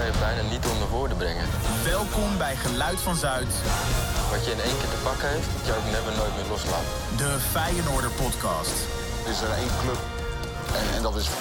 je bijna niet onder woorden brengen. Welkom bij Geluid van Zuid. Wat je in één keer te pakken heeft, moet je ook nooit meer loslaten. De Feyenoorder podcast. Er is er één club en dat is...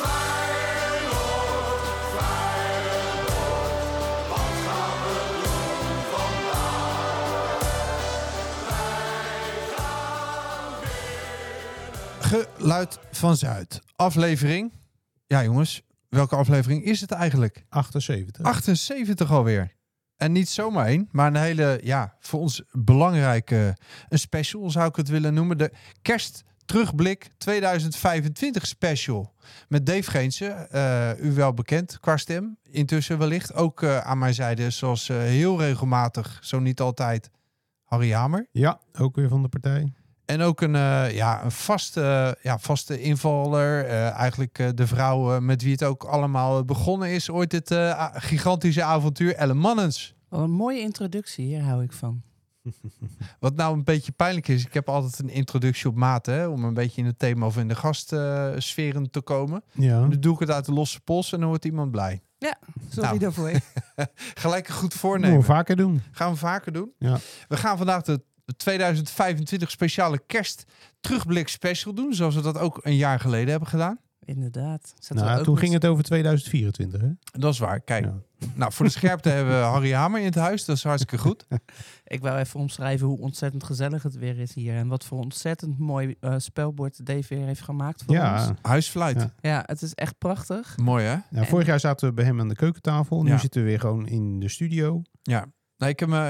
Geluid van Zuid. Aflevering. Ja jongens, welke aflevering is het eigenlijk? 78. 78 alweer. En niet zomaar één, maar een hele, ja, voor ons belangrijke, een special zou ik het willen noemen. De Kerstterugblik 2025 special. Met Dave Geense, u wel bekend qua stem. Intussen wellicht ook aan mijn zijde, zoals heel regelmatig, zo niet altijd, Harry Hamer. Ja, ook weer van de partij. En ook een vaste invaller. Eigenlijk de vrouw met wie het ook allemaal begonnen is. Ooit dit gigantische avontuur. Ellen Mannens. Wat een mooie introductie, hier hou ik van. Wat nou een beetje pijnlijk is. Ik heb altijd een introductie op maat. Hè, om een beetje in het thema of in de gastsferen te komen. Ja. Nu doe ik het uit de losse pols en dan wordt iemand blij. Ja, sorry daarvoor. Gelijk een goed voornemen. Moeten we vaker doen. Gaan we vaker doen. Ja. We gaan vandaag de 2025 speciale kerstterugblik special doen. Zoals we dat ook een jaar geleden hebben gedaan. Inderdaad. Toen ging het over 2024, hè? Dat is waar. Kijk, Ja. nou voor de scherpte hebben we Harry Hamer in het huis. Dat is hartstikke goed. Ik wou even omschrijven hoe ontzettend gezellig het weer is hier. En wat voor ontzettend mooi spelbord Dave weer heeft gemaakt voor ons. Huisfluit. Ja. Ja, het is echt prachtig. Mooi hè? Ja, vorig jaar zaten we bij hem aan de keukentafel. Nu Ja. zitten we weer gewoon in de studio. Ja. Nou,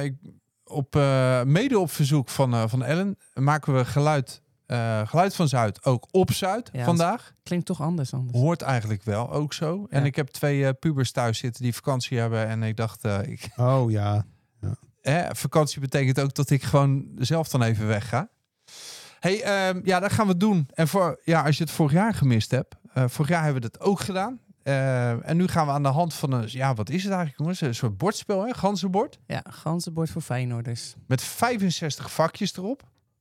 mede op verzoek van Ellen maken we geluid van Zuid ook op Zuid Ja, vandaag. Klinkt toch anders. Hoort eigenlijk wel ook zo. En ik heb 2 pubers thuis zitten die vakantie hebben. En ik dacht, Oh ja. vakantie betekent ook dat ik gewoon zelf dan even wegga. Hey, dat gaan we doen. En als je het vorig jaar gemist hebt. Vorig jaar hebben we dat ook gedaan. En nu gaan we aan de hand van wat is het eigenlijk jongens? Een soort bordspel, hè? Ganzenbord. Ja, ganzenbord voor Feyenoorders. Met 65 vakjes erop.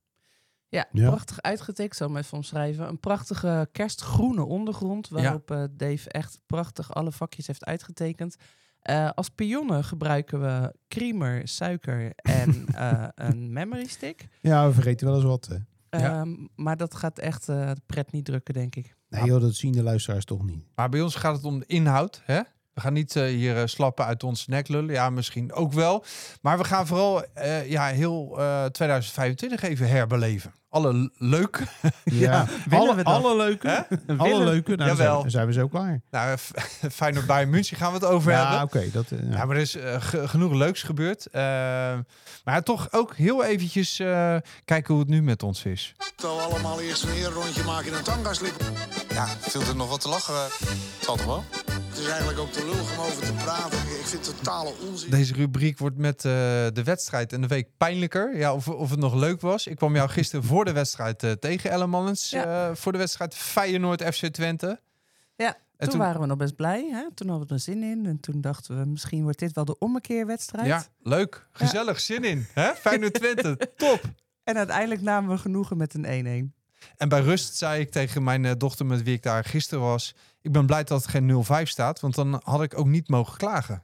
Ja, Ja. prachtig uitgetikt. Ik zal hem even omschrijven. Een prachtige kerstgroene ondergrond. Waarop Dave echt prachtig alle vakjes heeft uitgetekend. Als pionnen gebruiken we creamer, suiker en een memory stick. Ja, we vergeten wel eens wat. Hè? Maar dat gaat echt de pret niet drukken, denk ik. Nee joh, dat zien de luisteraars toch niet. Maar bij ons gaat het om de inhoud. Hè? We gaan niet hier slappen uit ons nek lullen. Ja, misschien ook wel. Maar we gaan vooral heel 2025 even herbeleven. Alle leuke. Ja, willen we dat? alle leuke. Alle leuke. Nou, Jawel. dan zijn we zo klaar. Nou, Feyenoord Bayern München gaan we het over hebben. Ja, oké. Ja, maar er is genoeg leuks gebeurd. Maar toch ook heel eventjes kijken hoe het nu met ons is. Terwijl we allemaal eerst een herenrondje maken in een tanga-slip. Ja, viel er nog wat te lachen? Zal toch wel? Het is eigenlijk ook te lullig om over te praten. Ik vind het totale onzin. Deze rubriek wordt met de wedstrijd en de week pijnlijker. Ja, of het nog leuk was. Ik kwam jou gisteren voor de wedstrijd tegen, Ellen Mannens. Ja. Voor de wedstrijd Feyenoord FC Twente. Ja, En toen waren we nog best blij. Hè? Toen hadden we er zin in. En toen dachten we, misschien wordt dit wel de ommekeerwedstrijd. Ja, leuk. Gezellig. Zin in. Hè? Feyenoord Twente. Top. En uiteindelijk namen we genoegen met een 1-1. En bij rust zei ik tegen mijn dochter met wie ik daar gisteren was... Ik ben blij dat het geen 0-5 staat, want dan had ik ook niet mogen klagen.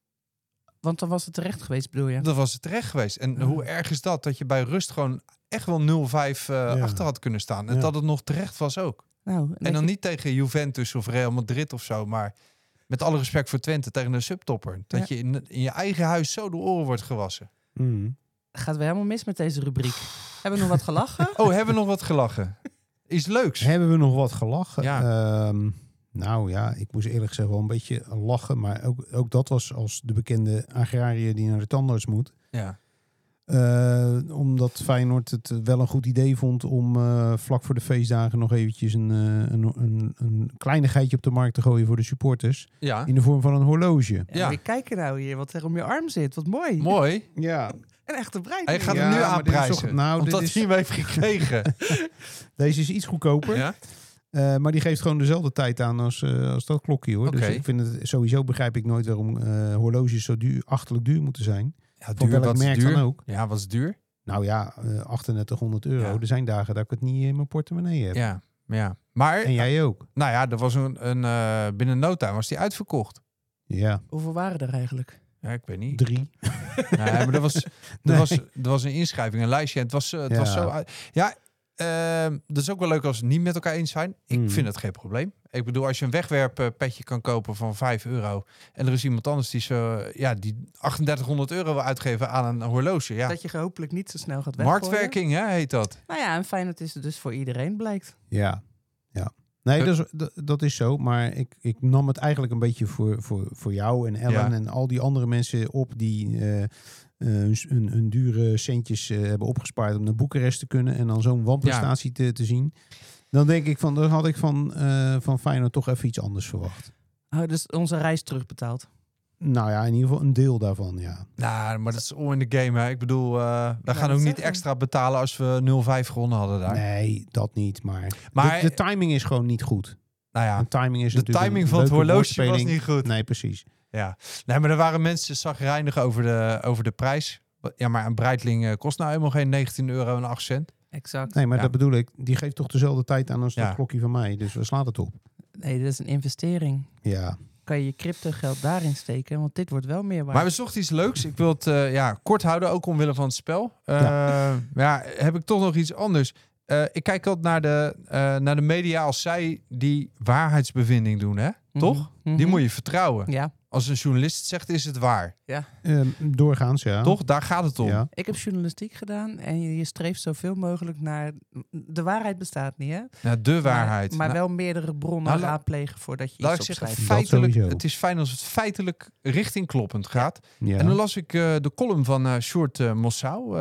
Want dan was het terecht geweest, bedoel je? Dat was het terecht geweest. En hoe erg is dat? Dat je bij rust gewoon echt wel 0-5 achter had kunnen staan. En dat het nog terecht was ook. Nou, En dan niet tegen Juventus of Real Madrid of zo, maar met alle respect voor Twente tegen een subtopper. Dat je in je eigen huis zo de oren wordt gewassen. Gaat we helemaal mis met deze rubriek. Hebben we nog wat gelachen? Oh, hebben we nog wat gelachen? Iets leuks. Hebben we nog wat gelachen? Ja. Nou ja, ik moest eerlijk gezegd wel een beetje lachen. Maar ook dat was als de bekende agrariër die naar de tandarts moet. Ja. Omdat Feyenoord het wel een goed idee vond om vlak voor de feestdagen nog eventjes een kleinigheidje op de markt te gooien voor de supporters. Ja. In de vorm van een horloge. Ja. Ja. Kijk nou hier, wat er om je arm zit. Wat mooi. Mooi. Ja. Een echte brein. Hij gaat Ja, hem nu maar dit is aanprijzen. toch- nou, omdat dit is- hij hem heeft gekregen. Deze is iets goedkoper. Ja? Maar die geeft gewoon dezelfde tijd aan als dat klokje hoor. Oké. Dus ik vind het sowieso begrijp ik nooit waarom horloges zo achterlijk duur moeten zijn. Ja, Van welk wat is merk duur? dan ook. Ja, wat is duur? Nou ja, 3800 euro. Ja. Er zijn dagen dat ik het niet in mijn portemonnee heb. Ja. Maar, En jij ook. nou ja, er was binnen no time was die uitverkocht. Ja, Hoeveel waren er eigenlijk? Ja, ik weet niet. 3. Nee, maar er was een inschrijving, een lijstje. En het was zo... Ja, dat is ook wel leuk als we het niet met elkaar eens zijn. Ik vind het geen probleem. Ik bedoel, als je een wegwerppetje kan kopen van €5... en er is iemand anders die die €3800 wil uitgeven aan een horloge. Ja. Dat je hopelijk niet zo snel gaat weggooien. Marktwerking, hè, heet dat. Nou ja, en fijn dat is het dus voor iedereen blijkt. Ja. Nee, dat is zo. Maar ik nam het eigenlijk een beetje voor jou en Ellen en al die andere mensen op die hun dure centjes hebben opgespaard om naar Boekarest te kunnen en dan zo'n wanprestatie te zien. Dan denk ik dan had ik van Feyenoord toch even iets anders verwacht. Oh, dus onze reis terugbetaald. Nou ja, in ieder geval een deel daarvan, ja. Nou, maar dat is all in the game, hè. Ik bedoel, wij gaan ook niet extra betalen als we 0-5 gewonnen hadden daar. Nee, dat niet. Maar de timing is gewoon niet goed. Nou ja, de timing van het horloge was niet goed. Nee, precies. Ja, nee, maar er waren mensen chagrijnig over de prijs. Ja, maar een Breitling kost nou helemaal geen €19,08. Exact. Nee, maar dat bedoel ik. Die geeft toch dezelfde tijd aan als dat klokje van mij. Dus we slaan het op. Nee, dat is een investering. Ja. Kan je crypto geld daarin steken, want dit wordt wel meer waard. Maar we zochten iets leuks. Ik wil het kort houden, ook omwille van het spel. Heb ik toch nog iets anders. Ik kijk altijd naar de media als zij die waarheidsbevinding doen, hè? Toch? Die moet je vertrouwen. Ja. Als een journalist het zegt, is het waar. Ja. Doorgaans, ja. Toch? Daar gaat het om. Ja. Ik heb journalistiek gedaan en je streeft zoveel mogelijk naar... De waarheid bestaat niet, hè? Nou, de waarheid. Maar wel meerdere bronnen raadplegen voordat je laat iets ik zeggen, opschrijft. feitelijk, het is fijn als het feitelijk richting kloppend gaat. Ja. En dan las ik de column van Sjoerd Mossou.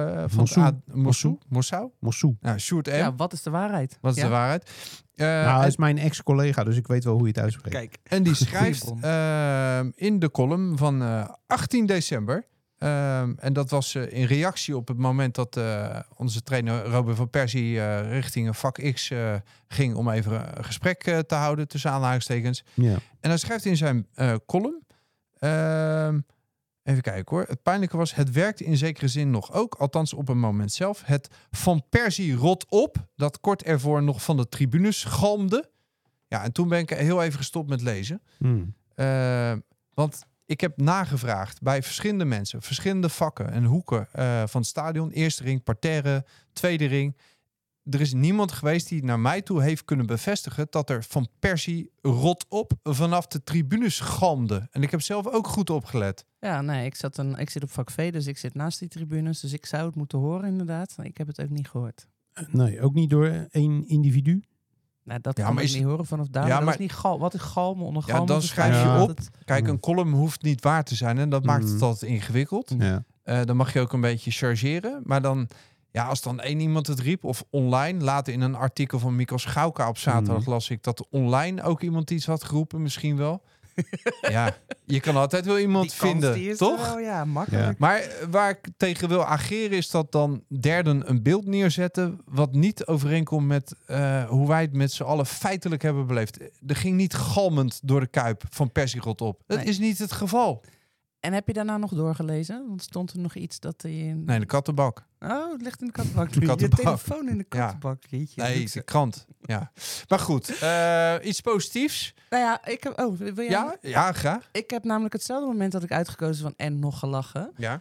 Mossou. Nou, Sjoerd M. Ja, wat is de waarheid? Wat is de waarheid? Hij is mijn ex-collega, dus ik weet wel hoe je het uitspreekt. Kijk. En die schrijft in de column van 18 december... en dat was in reactie op het moment dat onze trainer Robin van Persie richting vak X ging om even een gesprek te houden tussen aanhalingstekens. Ja. En hij schrijft in zijn column, even kijken hoor, het pijnlijke was, het werkte in zekere zin nog ook, althans op een moment zelf, het Van Persie rot op, dat kort ervoor nog van de tribunes galmde. Ja, en toen ben ik heel even gestopt met lezen. Want ik heb nagevraagd bij verschillende mensen, verschillende vakken en hoeken van het stadion. Eerste ring, parterre, tweede ring. Er is niemand geweest die naar mij toe heeft kunnen bevestigen dat er Van Persie rot op vanaf de tribunes galmde. En ik heb zelf ook goed opgelet. Ja, nee, ik zit op vak V, dus ik zit naast die tribunes. Dus ik zou het moeten horen inderdaad. Ik heb het ook niet gehoord. Nee, ook niet door één individu? Nou, dat kan ik niet horen vanaf daar. Ja, maar is niet wat is galmen onder galmen? Ja, dan schrijf je op. Kijk, een column hoeft niet waar te zijn en dat maakt het altijd ingewikkeld. Ja. Dan mag je ook een beetje chargeren. Maar dan, ja, als dan één iemand het riep of online, later in een artikel van Mikkel Schauka op zaterdag las ik dat online ook iemand iets had geroepen, misschien wel. Ja, je kan altijd wel iemand vinden, toch? Wel, ja, makkelijk. Ja. Maar waar ik tegen wil ageren is dat dan derden een beeld neerzetten wat niet overeenkomt met hoe wij het met z'n allen feitelijk hebben beleefd. Er ging niet galmend door de Kuip van Persie rot op. Dat is niet het geval. En heb je daarna nog doorgelezen? Want stond er nog iets dat je... Nee, de kattenbak. Oh, het ligt in de kattenbak. Je telefoon in de kattenbak. Ja. Nee, de krant. Ja. Maar goed, iets positiefs. Nou ja, ik heb... Oh, wil jij... Ja, graag. Ik heb namelijk hetzelfde moment dat ik uitgekozen van en nog gelachen. Ja.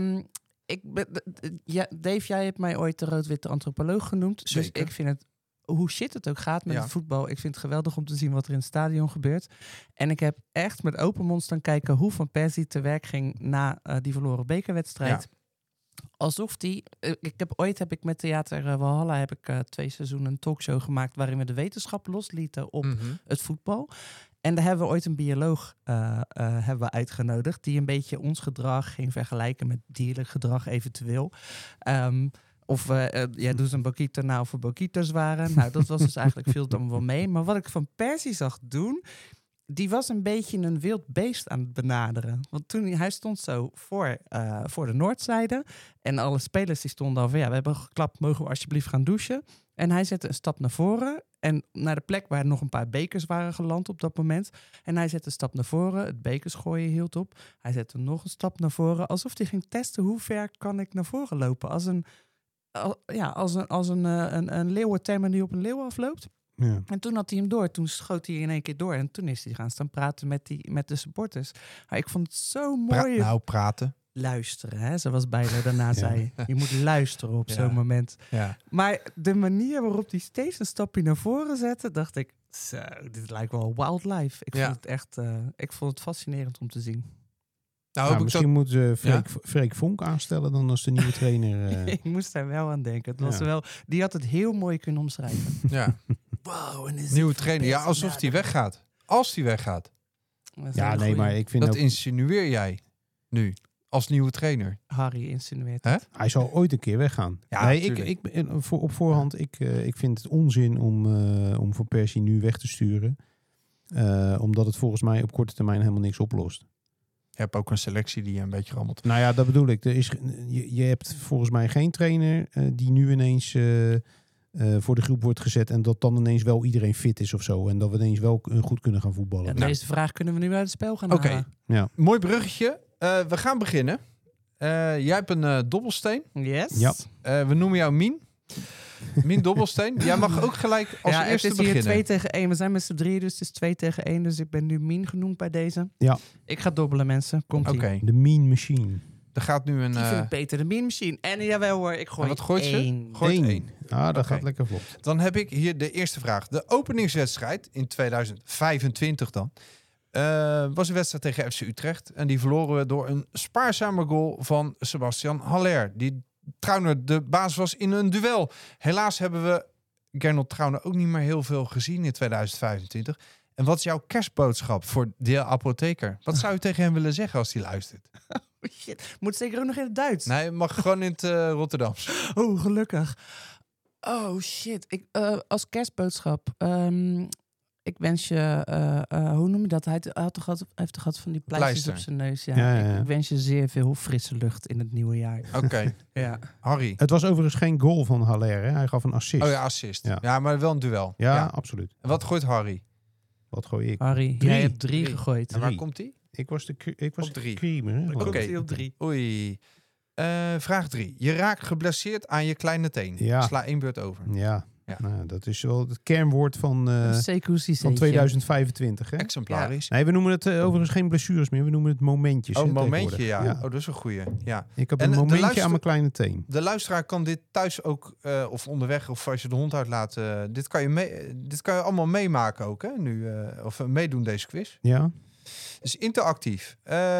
Dave, jij hebt mij ooit de rood-witte antropoloog genoemd. Zeker. Dus ik vind het... Hoe shit het ook gaat met het voetbal. Ik vind het geweldig om te zien wat er in het stadion gebeurt. En ik heb echt met open mond staan kijken hoe Van Persie te werk ging na die verloren bekerwedstrijd. Ja. Alsof die... Ooit heb ik met Theater Walhalla 2 seizoenen een talkshow gemaakt waarin we de wetenschap loslieten op het voetbal. En daar hebben we ooit een bioloog uitgenodigd die een beetje ons gedrag ging vergelijken met dierlijk gedrag eventueel. Of doe ze een Bokito nou of we Bokitos waren. Nou, dat was dus eigenlijk viel dan wel mee. Maar wat ik Van Persie zag doen, die was een beetje een wild beest aan het benaderen. Want hij stond zo voor de noordzijde. En alle spelers die stonden al van, we hebben geklapt, mogen we alsjeblieft gaan douchen. En hij zette een stap naar voren. En naar de plek waar nog een paar bekers waren geland op dat moment. En hij zette een stap naar voren. Het bekers gooien hield op. Hij zette nog een stap naar voren. Alsof hij ging testen hoe ver kan ik naar voren lopen. Als een leeuwentemmer die op een leeuw afloopt. Ja. En toen had hij hem door. Toen schoot hij in één keer door. En toen is hij gaan staan praten met de supporters. Maar ik vond het zo mooi. Praten. Luisteren, hè? Zoals Bijlo daarna zei. Je moet luisteren op zo'n moment. Ja. Maar de manier waarop hij steeds een stapje naar voren zette, dacht ik, zo, dit lijkt wel wildlife. Ik vond het echt, ik vond het fascinerend om te zien. Nou, misschien moet Freek Vonk aanstellen dan als de nieuwe trainer. Ik moest daar wel aan denken. Het was wel, die had het heel mooi kunnen omschrijven. Ja. Wow, en is Nieuwe trainer. Ja, alsof hij weggaat. Als hij weggaat. Ja, nee, maar ik vind dat ook... insinueer jij nu als nieuwe trainer. Harry insinueert Hè? het. Hij zal ooit een keer weggaan. Ja, nee, op voorhand, ik vind het onzin om Van Persie nu weg te sturen. Omdat het volgens mij op korte termijn helemaal niks oplost. Je hebt ook een selectie die je een beetje rammelt. Nou ja, dat bedoel ik. Je hebt volgens mij geen trainer die nu ineens voor de groep wordt gezet en dat dan ineens wel iedereen fit is of zo. En dat we ineens wel goed kunnen gaan voetballen. Ja, deze vraag kunnen we nu uit het spel gaan Oké. halen. Ja. Mooi bruggetje. We gaan beginnen. Jij hebt een dobbelsteen. Yes. Ja. We noemen jou Mien. Mien Dobbelsteen. Jij mag ook gelijk als eerste het is hier beginnen. 2-1. We zijn met z'n drieën, dus het is 2-1. Dus ik ben nu Mien genoemd bij deze. Ja. Ik ga dobbelen, mensen. Komt-ie. Oké. De Mean Machine. Er gaat nu een... Die vind ik beter, de Mean Machine. En jawel hoor, ik gooi En wat gooit ze? 1. Gooit 1. Ah, dat Oké. gaat lekker vlot. Dan heb ik hier de eerste vraag. De openingswedstrijd in 2025 dan... was een wedstrijd tegen FC Utrecht. En die verloren we door een spaarzame goal van Sebastian Haller. Die Trauner de baas was in een duel. Helaas hebben we Gernot Trauner ook niet meer heel veel gezien in 2025. En wat is jouw kerstboodschap voor de apotheker? Wat zou je tegen hem willen zeggen als hij luistert? Oh, shit. Moet zeker ook nog in het Duits. Nee, mag gewoon in het Rotterdams. Oh, gelukkig. Oh, shit. Als kerstboodschap. Ik wens je... hoe noem je dat? Hij heeft toch gehad van die pleisters Pleister. op zijn neus. Ja. Ja. Ik wens je zeer veel frisse lucht in het nieuwe jaar. Oké. Ja. Harry. Het was overigens geen goal van Haller. Hè? Hij gaf een assist. Oh ja, assist. Ja. Ja, maar wel een duel. Ja, absoluut. En wat gooit Harry? Wat gooi ik? Harry, 3. jij hebt 3 gegooid. En waar 3. komt hij? Ik was Op 3. creamer. Hè? Komt Oké. hij op 3. Oei. Vraag 3. Je raakt geblesseerd aan je kleine teen. Ja. Sla 1 beurt over. Ja. Ja. Nou, dat is wel het kernwoord van 2025. Hè? Exemplarisch. Nee, we noemen het overigens geen blessures meer. We noemen het momentjes. Oh, hè, momentje, tegenwoordig. ja. Oh, dat is een goeie. Ja. Ik heb En een de momentje luister- aan mijn kleine teen. De luisteraar kan dit thuis ook, of onderweg, of als je de hond uitlaat. Dit kan je allemaal meemaken ook, hè? Nu, of meedoen deze quiz. Ja? Dus interactief.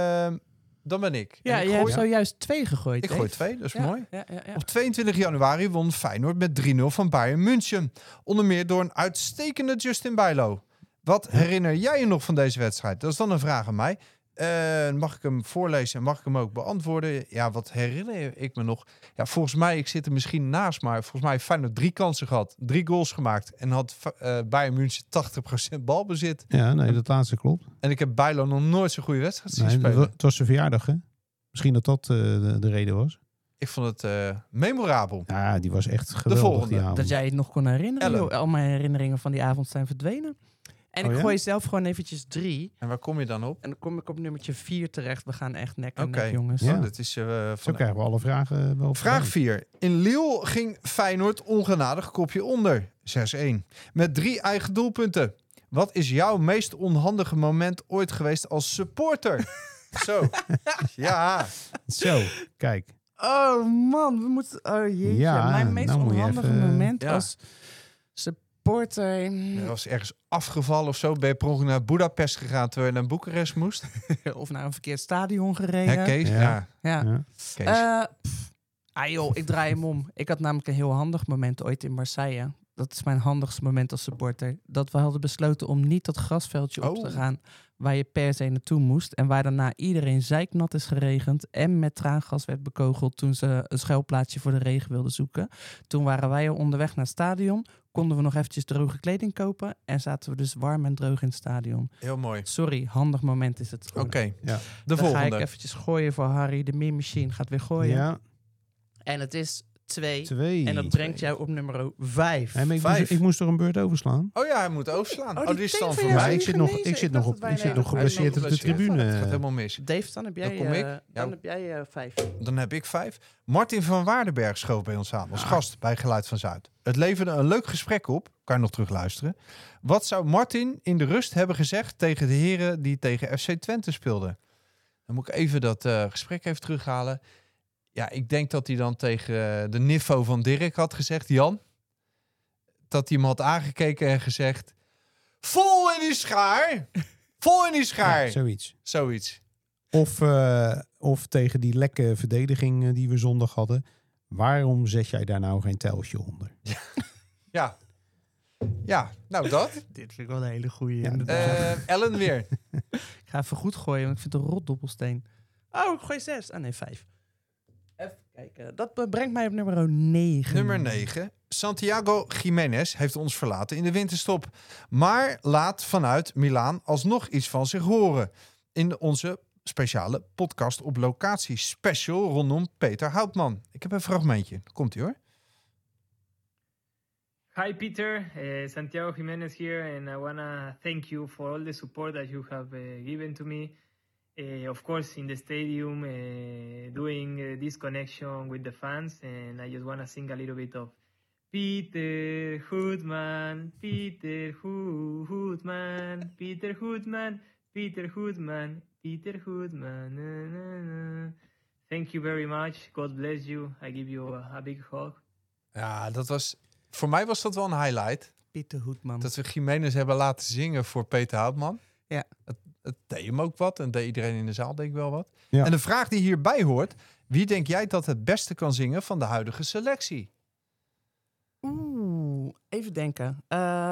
Dan ben ik. Ja, En ik je gooi, hebt zojuist 2 gegooid. ik Dave. gooi 2, dat is mooi. Ja. Op 22 januari won Feyenoord met 3-0 van Bayern München. Onder meer door een uitstekende Justin Bijlo. Wat herinner jij je nog van deze wedstrijd? Dat is dan een vraag aan mij. Mag ik hem voorlezen en mag ik hem ook beantwoorden? Ja, wat herinner ik me nog? Ja, volgens mij, ik zit er misschien naast, maar volgens mij heeft Feyenoord 3 kansen gehad. 3 goals gemaakt. En had Bayern München 80% balbezit. Ja, nee, dat laatste klopt. En ik heb Bijlo nog nooit zo'n goede wedstrijd zien Nee, spelen. het was zijn verjaardag, hè? Misschien dat dat de reden was. Ik vond het memorabel. Ja, die was echt geweldig, volgende. die avond. Dat jij het nog kon herinneren. Ellen. Joh. Al mijn herinneringen van die avond zijn verdwenen. En Oh ik ja? gooi zelf gewoon eventjes 3. En waar kom je dan op? En dan kom ik op nummertje 4 terecht. We gaan echt nek en Oké. nek, jongens. Ja. Oh, dat is Zo van krijgen we alle vragen wel. Vraag 4. In Lille ging Feyenoord ongenadig kopje onder. 6-1. Met 3 eigen doelpunten. Wat is jouw meest onhandige moment ooit geweest als supporter? Zo. Ja. Zo, kijk. Oh man, we moeten... Oh jeetje. Ja, mijn meest nou moet je onhandige even- moment Ja. als supporter... Je was ergens afgevallen of zo. Ben je per ongeluk naar Budapest gegaan terwijl je naar Boekarest moest? of naar een verkeerd stadion gereden. Hè, Kees? Ja. Ja. Ja. Ja. Kees. Joh, ik draai hem om. Ik had namelijk een heel handig moment ooit in Marseille. Dat is mijn handigste moment als supporter. Dat we hadden besloten om niet dat grasveldje op te gaan waar je per se naartoe moest. En waar daarna iedereen zeiknat is geregend en met traangas werd bekogeld toen ze een schuilplaatsje voor de regen wilden zoeken. Toen waren wij al onderweg naar het stadion. Konden we nog eventjes droge kleding kopen. En zaten we dus warm en droog in het stadion. Heel mooi. Sorry, handig moment is het. Oké. Ja. De Dan ga volgende. ik eventjes gooien voor Harry. De Mean Machine gaat weer gooien. Ja. En het is 2. 2. En dat brengt jou op nummer 5. Hey, maar Vijf. ik moest er een beurt overslaan. Oh ja, hij moet overslaan. Oh, Oh, die die is thee dan van voor jou mij. is Ik gelezen. zit nog geblesseerd op de geblesseerd. tribune. Dat gaat helemaal mis. Dave, dan heb jij, Dan kom ik. dan heb jij 5. Dan heb ik 5. Martin van Waardenberg schoof bij ons aan als gast bij Geluid van Zuid. Het leverde een leuk gesprek op. Kan je nog terugluisteren. Wat zou Martin in de rust hebben gezegd tegen de heren die tegen FC Twente speelden? Dan moet ik even dat gesprek even terughalen. Ja, ik denk dat hij dan tegen de niffo van Dirk had gezegd, Jan. Dat hij hem had aangekeken en gezegd... Vol in die schaar! Vol in die schaar! Ja, zoiets. Zoiets. Of tegen die lekke verdediging die we zondag hadden. Waarom zet jij daar nou geen telsje onder? Ja. Ja, nou dat. Dit vind ik wel een hele goeie. Ja, Ellen weer. Ik ga even goed gooien, want ik vind het een rotdobbelsteen. Oh, ik gooi 6. Ah nee, 5. Even kijken. Dat brengt mij op nummer 9. Nummer 9. Santiago Jiménez heeft ons verlaten in de winterstop. Maar laat vanuit Milaan alsnog iets van zich horen. In onze speciale podcast op locatie special rondom Peter Houtman. Ik heb een fragmentje. Komt-ie hoor. Hi Peter, Santiago Jiménez here, and I wanna thank you for all the support that you have given to me. Of course, in the stadium, doing this connection with the fans, and I just wanna sing a little bit of Peter Hoodman, Peter Hoodman, Peter Hoodman, Peter Hoodman, Peter Hoodman. Na, na, na. Thank you very much. God bless you. I give you a big hug. Ja, dat was... Voor mij was dat wel een highlight. Pieter Hoedman. Dat we Jiménez hebben laten zingen voor Peter Houtman. Ja. Het deed hem ook wat. En deed iedereen in de zaal denk ik wel wat. Ja. En de vraag die hierbij hoort. Wie denk jij dat het beste kan zingen van de huidige selectie? Oeh, even denken.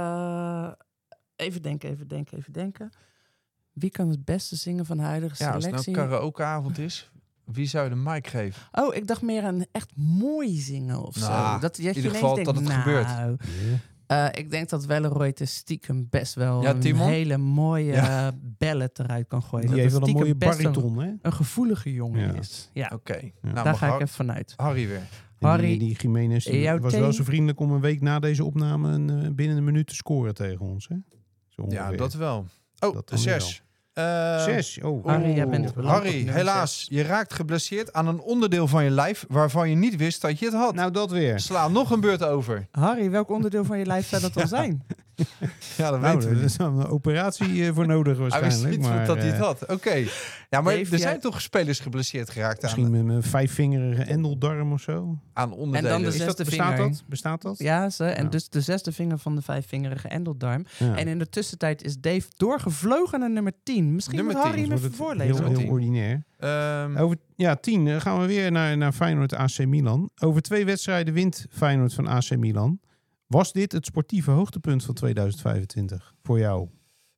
Even denken. Wie kan het beste zingen van de huidige Ja, als het selectie? nou karaokeavond is. Wie zou je de mic geven? Oh, ik dacht meer aan echt mooi zingen of Nou, zo. Dat je in ieder ineens geval denkt, dat het gebeurt. Ik denk dat Welleroyd stiekem best wel Ja, een Timon? hele mooie Ja. ballad eruit kan gooien. Die dat heeft het wel een mooie stiekem best bariton, hè? een gevoelige jongen Ja. is. Ja, Oké. Nou, daar mag ga ik Har- even vanuit. Harry weer. Harry, die Jiménez die jouw was thee? wel zo vriendelijk om een week na deze opname binnen een minuut te scoren tegen ons, hè? Zo Ja, ongeveer. dat wel. Oh, Dat dan 6. 6. Oh. Harry, jij bent beland op Harry, nummer helaas. 6. Je raakt geblesseerd aan een onderdeel van je lijf waarvan je niet wist dat je het had. Nou, dat weer. Sla nog een beurt over. Harry, welk onderdeel van je lijf zou dat dan zijn? Ja, dat Nou, weten we er niet. is dan een operatie voor nodig Hij wist waarschijnlijk. niet Maar, dat hij het had. Oké. Ja, maar Dave, er jij- zijn toch spelers geblesseerd geraakt misschien met een 5-vingerige endeldarm of zo. aan onderdelen. En dan de Is dat- zesde Bestaat vinger. dat? Bestaat dat? Ja, en Ja. dus de 6e vinger van de 5-vingerige endeldarm. Ja. En in de tussentijd is Dave doorgevlogen naar nummer 10. Misschien Nummer moet 10, Harry hem Wordt even het voorlezen. Heel, heel 10. ordinair. Ehm, 10 gaan we weer naar Feyenoord AC Milan. Over 2 wedstrijden wint Feyenoord van AC Milan. Was dit het sportieve hoogtepunt van 2025 voor jou?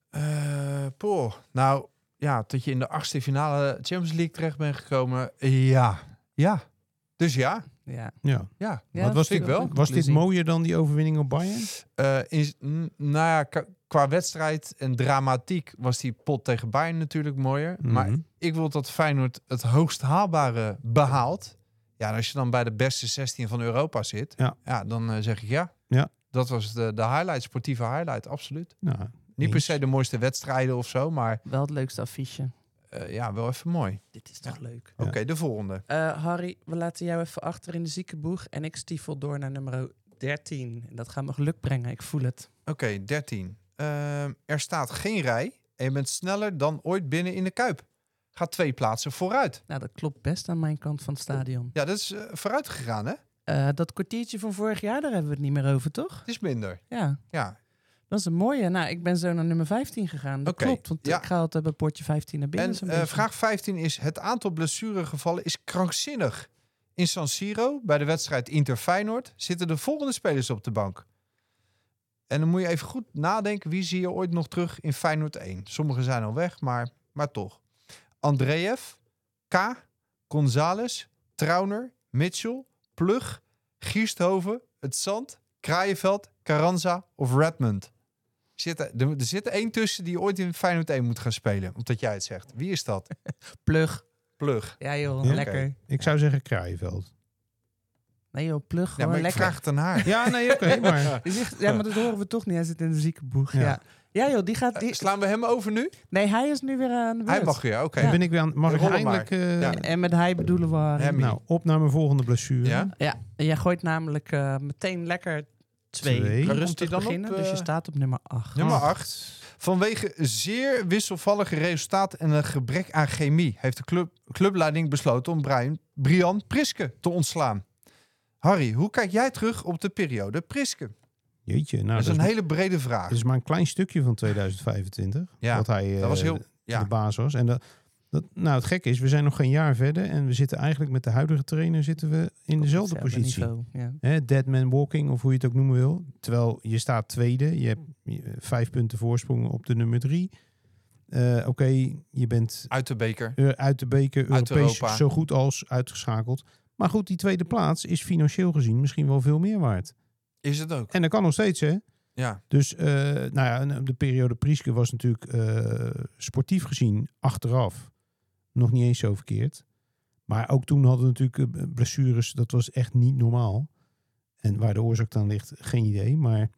Nou, ja, dat je in de 8e finale Champions League terecht bent gekomen. Ja. Ja. Dus ja. Ja. Ja. Ja. Ja, Wat was dit wel? Was dit mooier dan die overwinning op Bayern? Nou ja, qua wedstrijd en dramatiek was die pot tegen Bayern natuurlijk mooier. Mhm. Maar ik wil dat Feyenoord het hoogst haalbare behaalt. Ja, en als je dan bij de beste 16 van Europa zit, Ja. dan zeg ik ja. Ja. Dat was de highlight, sportieve highlight, absoluut. Nou, Niet per eens. se de mooiste wedstrijden of zo, maar Wel het leukste affiche. ja, wel even mooi. Dit is toch leuk. Ja. Oké, de volgende. Harry, we laten jou even achter in de ziekenboeg. En ik stiefel door naar nummer 13. En dat gaat me geluk brengen, ik voel het. Oké, 13. Er staat geen rij en je bent sneller dan ooit binnen in de Kuip. Gaat 2 plaatsen vooruit. Nou, dat klopt best aan mijn kant van het stadion. Ja, dat is vooruit gegaan, hè? Dat kwartiertje van vorig jaar, daar hebben we het niet meer over, toch? Het is minder. Ja, Ja, dat is een mooie. Nou, ik ben zo naar nummer 15 gegaan. Dat Oké, klopt, want ja. ik ga altijd bij potje 15 naar binnen. en zo'n beetje. vraag 15 is: het aantal blessuregevallen is krankzinnig. In San Siro, bij de wedstrijd Inter-Feyenoord, zitten de volgende spelers op de bank. En dan moet je even goed nadenken, wie zie je ooit nog terug in Feyenoord 1? Sommigen zijn al weg, maar toch. Andreev, K, González, Trauner, Mitchell, Plug, Giersthoven, Het Zand, Kraaienveld, Carranza of Redmond. Er zit 1 tussen die ooit in Feyenoord 1 moet gaan spelen, omdat jij het zegt. Wie is dat? Plug. Plug. Ja joh, Ja? lekker. Ik zou zeggen Kraaienveld. Nee joh, plug Ja, gewoon maar ik lekker. vraag het aan haar. Ja, nee, oké, maar... Ja, maar dat horen we toch niet. Hij zit in de ziekenboeg. Ja. Ja joh, die gaat... Slaan we hem over nu? Nee, hij is nu weer aan de beurt. Hij mag weer, oké. Dan ben ik weer aan... Mag ik Rol hem eindelijk... Ja. En met hij bedoelen we Harry. Hemmy. Nou, op naar mijn volgende blessure. Ja? Ja, en jij gooit namelijk meteen lekker 2. Twee. Waar Rustig rust hij dan beginnen, op? dus je staat op nummer 8. Nummer 8. Vanwege zeer wisselvallige resultaten en een gebrek aan chemie heeft de clubleiding besloten om Brian Priske te ontslaan. Harry, hoe kijk jij terug op de periode Priske? Jeetje, nou, Dat is een hele brede vraag. dat is maar een klein stukje van 2025. Ja, dat hij dat was heel... Ja, de baas was. En nou, het gekke is, we zijn nog geen jaar verder. En we zitten eigenlijk met de huidige trainer zitten we in dezelfde positie. Ja. Dead man walking, of hoe je het ook noemen wil. Terwijl je staat tweede. Je hebt 5 punten voorsprong op de nummer 3. Oké, je bent uit de beker. uit de beker, Uit Europees Europa. zo goed als uitgeschakeld. Maar goed, die tweede plaats is financieel gezien misschien wel veel meer waard. Is het ook. En dat kan nog steeds, hè? Ja. Dus nou ja, de periode Priske was natuurlijk sportief gezien achteraf nog niet eens zo verkeerd. Maar ook toen hadden we natuurlijk blessures. Dat was echt niet normaal. En waar de oorzaak dan ligt, geen idee. Maar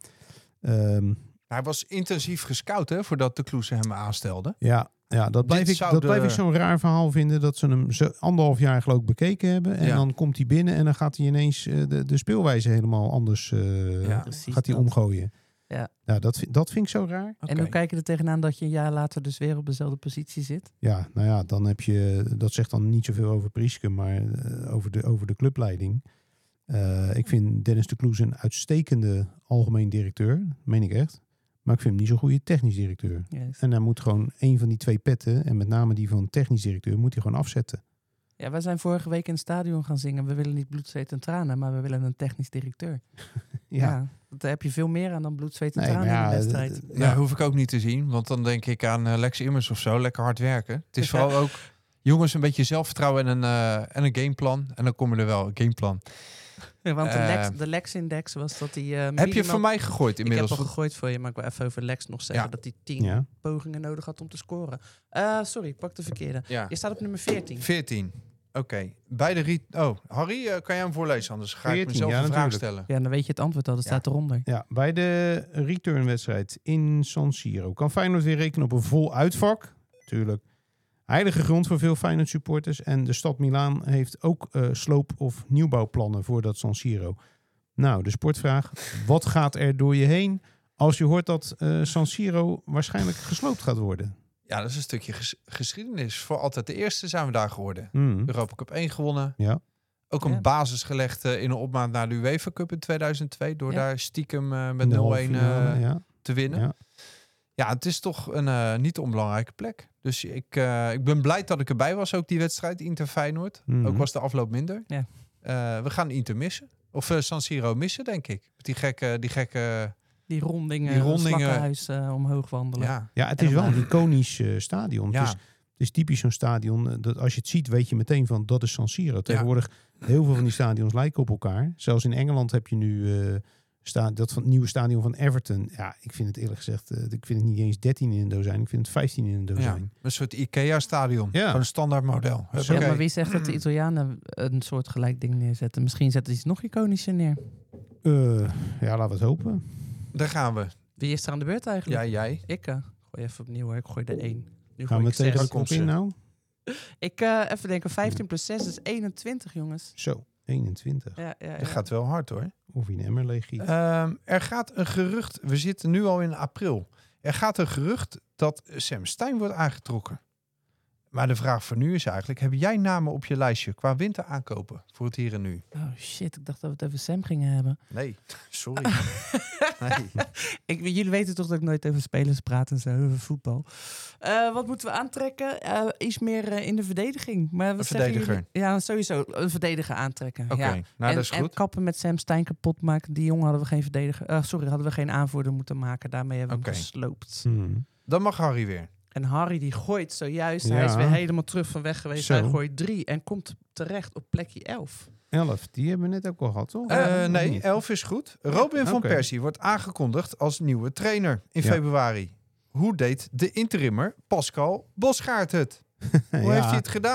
Hij was intensief gescout, hè, voordat de Kloese hem aanstelde. ja, dat blijf ik zo'n raar verhaal vinden. Dat ze hem zo 1,5 jaar geloof ik bekeken hebben. En dan komt hij binnen en dan gaat hij ineens de speelwijze helemaal anders Precies gaat hij dat. omgooien. Ja. Nou, dat vind ik zo raar. En hoe kijk je er tegenaan dat je een jaar later dus weer op dezelfde positie zit? Ja, nou ja, dan heb je... Dat zegt dan niet zoveel over Priske, maar over de clubleiding. Ik vind Dennis de Kloes een uitstekende algemeen directeur. Meen ik echt. Maar ik vind hem niet zo'n goede technisch directeur. Yes. En hij moet gewoon een van die 2 petten, en met name die van technisch directeur, moet hij gewoon afzetten. Ja, wij zijn vorige week in het stadion gaan zingen. We willen niet bloed, zweet en tranen, maar we willen een technisch directeur. Ja, daar heb je veel meer aan dan bloed, zweet en tranen in de wedstrijd. Ja, hoef ik ook niet te zien. Want dan denk ik aan Lex Immers of zo. Lekker hard werken. Het is vooral ook jongens een beetje zelfvertrouwen en een gameplan. En dan komen er wel een gameplan. Ja, want de Lex-index was dat hij... heb je voor mij gegooid inmiddels? Ik heb al gegooid voor je, maar ik wil even over Lex nog zeggen dat hij 10 pogingen nodig had om te scoren. Sorry, ik pak de verkeerde. Ja. Je staat op nummer 14. 14. Oké. Harry, kan jij hem voorlezen? Anders ga 14, ik mezelf een vraag stellen. Ja, dan weet je het antwoord al. Dat staat eronder. Ja, bij de returnwedstrijd in San Siro kan Feyenoord weer rekenen op een vol uitvak. Tuurlijk. Heilige grond voor veel Feyenoord supporters. En de stad Milaan heeft ook sloop- of nieuwbouwplannen voor dat San Siro. Nou, de sportvraag. Wat gaat er door je heen als je hoort dat San Siro waarschijnlijk gesloopt gaat worden? Ja, dat is een stukje geschiedenis. Voor altijd de eerste zijn we daar geworden. Mm. Europa Cup 1 gewonnen. Ja. Ook een basis gelegd in een opmaat naar de UEFA Cup in 2002. Door daar stiekem met 0-1 te winnen. Ja. Ja, het is toch een niet onbelangrijke plek. Dus ik ben blij dat ik erbij was, ook die wedstrijd, Inter-Feyenoord. Mhm. Ook was de afloop minder. Ja. We gaan Inter missen. Of San Siro missen, denk ik. Met die gekke Die rondingen, slakkenhuis omhoog wandelen. Ja, het is wel een iconisch stadion. Ja. Het is typisch zo'n stadion. Dat als je het ziet, weet je meteen van dat is San Siro. Tegenwoordig heel veel van die stadions lijken op elkaar. Zelfs in Engeland heb je nu dat van het nieuwe stadion van Everton. Ja, ik vind het eerlijk gezegd, ik vind het niet eens 13 in een dozijn. Ik vind het 15 in een dozijn. een soort IKEA-stadion. Ja. Gewoon een standaard model. Ja, maar wie zegt dat de Italianen een soort gelijk ding neerzetten? Misschien zetten ze iets nog iconischer neer. Ja, laten we het hopen. Daar gaan we. Wie is er aan de beurt eigenlijk? Ja, jij. Ik gooi even opnieuw hoor. Ik gooi er 1. Nu Gaan gooi we ik tegen 6. de kop in nou? Ik even denken, 15 plus 6 is 21, jongens. Zo, 21. Ja. Dat gaat wel hard, hoor. Of in Emmerlegie. Er gaat een gerucht, we zitten nu al in april. Er gaat een gerucht dat Sam Stein wordt aangetrokken. Maar de vraag voor nu is eigenlijk, heb jij namen op je lijstje qua winter aankopen voor het hier en nu? Oh shit, ik dacht dat we het over Sam gingen hebben. Nee, sorry. Nee. Jullie weten toch dat ik nooit over spelers praat en zo, over voetbal. Wat moeten we aantrekken? Iets meer in de verdediging. Maar Een verdediger. Ja, sowieso een verdediger aantrekken. Oké, ja. nou dat is en goed. kappen met Sam Stein kapot maken. Die jongen hadden we geen verdediger. Hadden we geen aanvoerder moeten maken. Daarmee hebben we hem gesloopt. Dan mag Harry weer. En Harry die gooit zojuist. Ja. Hij is weer helemaal terug van weg geweest. Zo. Hij gooit 3 en komt terecht op plekje 11. 11, die hebben we net ook al gehad, toch? Nee, niet? 11 is goed. Robin van Oké. Persie wordt aangekondigd als nieuwe trainer in Ja. februari. Hoe deed de interimmer Pascal Bosgaard het? Hoe heeft hij het gedaan?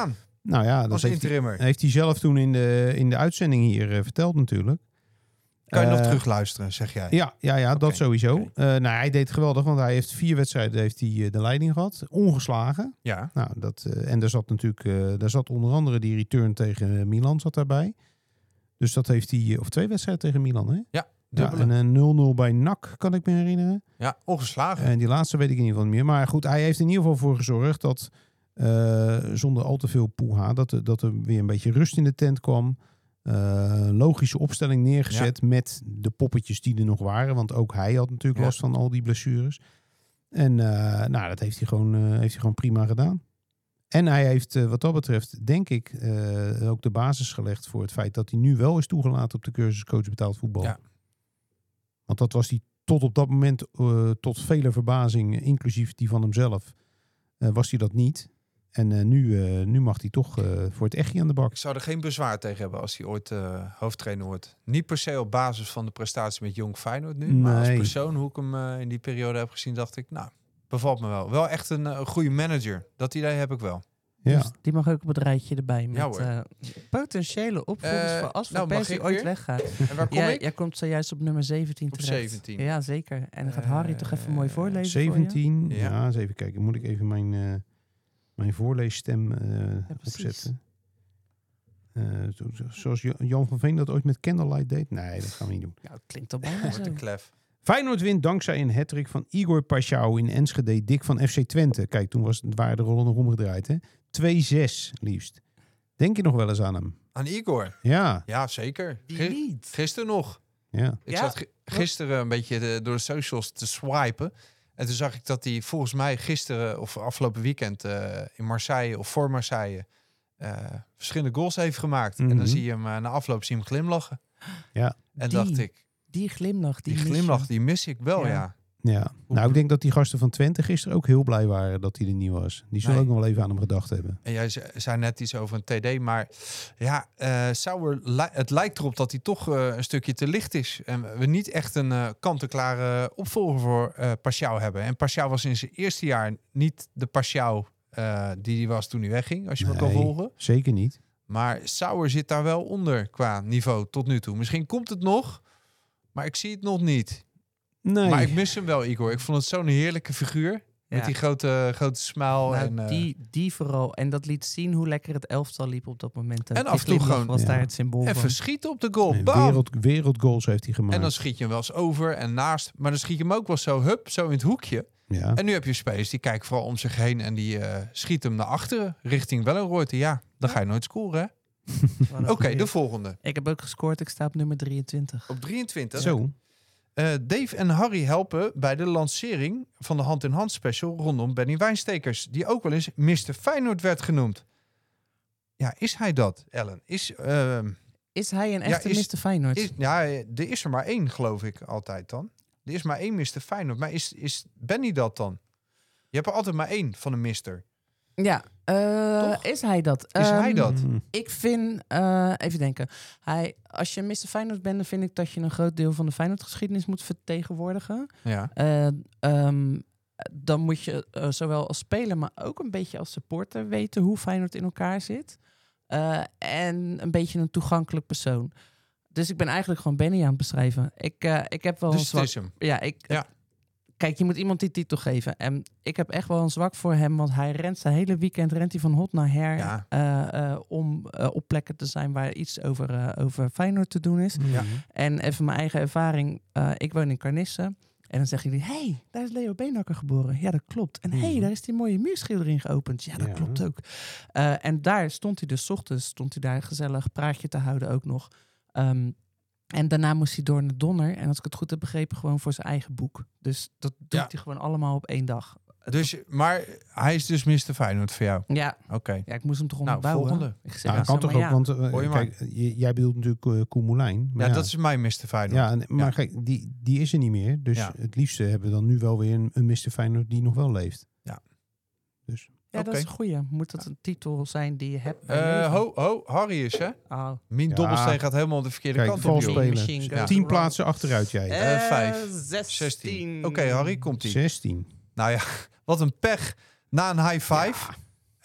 Nou ja, dat Als interimmer. heeft hij zelf toen in de uitzending hier verteld natuurlijk. Kan je nog terugluisteren, zeg jij? Ja, dat Oké, sowieso. oké. Nou, hij deed het geweldig, want hij heeft 4 wedstrijden heeft hij, de leiding gehad. Ongeslagen. Ja. Nou, en daar zat natuurlijk daar zat onder andere die return tegen Milan zat daarbij. Dus dat heeft hij, of 2 wedstrijden tegen Milan, hè? Ja, Ja, dubbele. en een 0-0 bij NAC, kan ik me herinneren. Ja, ongeslagen. En die laatste weet ik in ieder geval niet meer. Maar goed, hij heeft in ieder geval voor gezorgd dat zonder al te veel poeha, dat er weer een beetje rust in de tent kwam. Logische opstelling neergezet met de poppetjes die er nog waren. Want ook hij had natuurlijk last van al die blessures. En nou, dat heeft hij gewoon prima gedaan. En hij heeft wat dat betreft, denk ik, ook de basis gelegd voor het feit dat hij nu wel is toegelaten op de cursus coach betaald voetbal. Ja. Want dat was hij tot op dat moment, tot vele verbazing, inclusief die van hemzelf, was hij dat niet. En nu mag hij toch voor het echtje aan de bak. Ik zou er geen bezwaar tegen hebben als hij ooit hoofdtrainer wordt. Niet per se op basis van de prestatie met Jong Feyenoord nu. Nee. Maar als persoon, hoe ik hem in die periode heb gezien, dacht ik, nou, bevalt me wel. Wel echt een goede manager. Dat idee heb ik wel. Ja. Dus die mag ook op het rijtje erbij met potentiële opvolgers voor als Van Persie ooit weggaat. En waar kom ik? Jij komt zojuist op nummer 17 op terecht. 17. Ja, zeker. En dan gaat Harry toch even mooi voorlezen 17, voor je? ja, eens even kijken. Moet ik even mijn voorleesstem opzetten? Zoals Jan van Veen dat ooit met Candlelight deed? Nee, dat gaan we niet doen. Ja, het klinkt al bijna zo. Klef. Feyenoord wint dankzij een hattrick van Igor Paschal in Enschede, dik van FC Twente. Kijk, toen waren de rollen nog omgedraaid, hè? 2-6 liefst. Denk je nog wel eens aan hem? Aan Igor? Ja. Ja, zeker. Wie niet? Gisteren nog. Ja. Ik zat gisteren een beetje door de socials te swipen. En toen zag ik dat hij volgens mij gisteren of afgelopen weekend in Marseille of voor Marseille verschillende goals heeft gemaakt. En dan zie je hem na afloop zie je hem glimlachen. Ja. En dacht ik, die glimlach, die mis ik wel, ja. Ja, nou ik denk dat die gasten van Twente gisteren ook heel blij waren dat hij er niet was. Die zullen ook nog wel even aan hem gedacht hebben. En jij zei net iets over een TD, maar ja, het lijkt erop dat hij toch een stukje te licht is. En we niet echt een kant-en-klare opvolger voor Paschal hebben. En Paschal was in zijn eerste jaar niet de Paschal die hij was toen hij wegging, als je me kan volgen. Zeker niet. Maar Sauer zit daar wel onder qua niveau tot nu toe. Misschien komt het nog, maar ik zie het nog niet. Nee. Maar ik mis hem wel, Igor. Ik vond het zo'n heerlijke figuur. Met die grote smile. Nou, die vooral. En dat liet zien hoe lekker het elftal liep op dat moment. En af en toe gewoon was daar het symbool van. Even schieten op de goal. Wereldgoals heeft hij gemaakt. En dan schiet je hem wel eens over en naast. Maar dan schiet je hem ook wel zo in het hoekje. Ja. En nu heb je spelers die kijken vooral om zich heen. En die schieten hem naar achteren. Richting Wellenreuter. Ja, dan ga je nooit scoren, hè? Oké, de volgende. Ik heb ook gescoord. Ik sta op nummer 23. Op 23? Zo. Dave en Harry helpen bij de lancering van de hand-in-hand special rondom Benny Wijnstekers, die ook wel eens Mr. Feyenoord werd genoemd. Ja, is hij dat, Ellen? Is hij een echte Mr. Feyenoord? Er is er maar 1, geloof ik, altijd dan. Er is maar 1 Mr. Feyenoord. Maar is Benny dat dan? Je hebt er altijd maar 1 van een mister. Ja, is hij dat? Is hij dat? Ik vind, even denken. Als je Mr. Feyenoord bent, dan vind ik dat je een groot deel van de Feyenoord-geschiedenis moet vertegenwoordigen. Ja. Dan moet je zowel als speler, maar ook een beetje als supporter weten hoe Feyenoord in elkaar zit. En een beetje een toegankelijk persoon. Dus ik ben eigenlijk gewoon Benny aan het beschrijven. Ik heb wel dus een zwak... het is hem. Ja, kijk, je moet iemand die titel geven. En ik heb echt wel een zwak voor hem, want hij rent zijn hele weekend hij van hot naar her om op plekken te zijn waar iets over Feyenoord te doen is. Ja. En even mijn eigen ervaring. Ik woon in Carnisse. En dan zeggen jullie, hey, daar is Leo Beenhakker geboren. Ja, dat klopt. En hey, daar is die mooie muurschildering geopend. Ja, dat klopt ook. En daar stond hij dus 's ochtends, daar gezellig praatje te houden ook nog. En daarna moest hij door naar Donner. En als ik het goed heb begrepen, gewoon voor zijn eigen boek. Dus dat doet hij gewoon allemaal op 1 dag. Maar hij is dus Mr. Feyenoord voor jou? Ja. Oké. Ja, ik moest hem toch onderbouwen. Volgende. Ik zeg, dat kan toch ook, want kijk, jij bedoelt natuurlijk Koen Moulijn. Ja, dat is mijn Mr. Feyenoord. Ja, maar kijk, die is er niet meer. Dus het liefste hebben we dan nu wel weer een Mr. Feyenoord die nog wel leeft. Ja. Dus. Ja, dat is een goeie. Moet dat een titel zijn die je hebt? Harry is, hè? Oh. Mien Dobbelsteen gaat helemaal de verkeerde kant op. Spelen. 10 plaatsen achteruit jij. 5. 16. Oké, Harry, komt-ie. 16. Nou ja, wat een pech. Na een high five.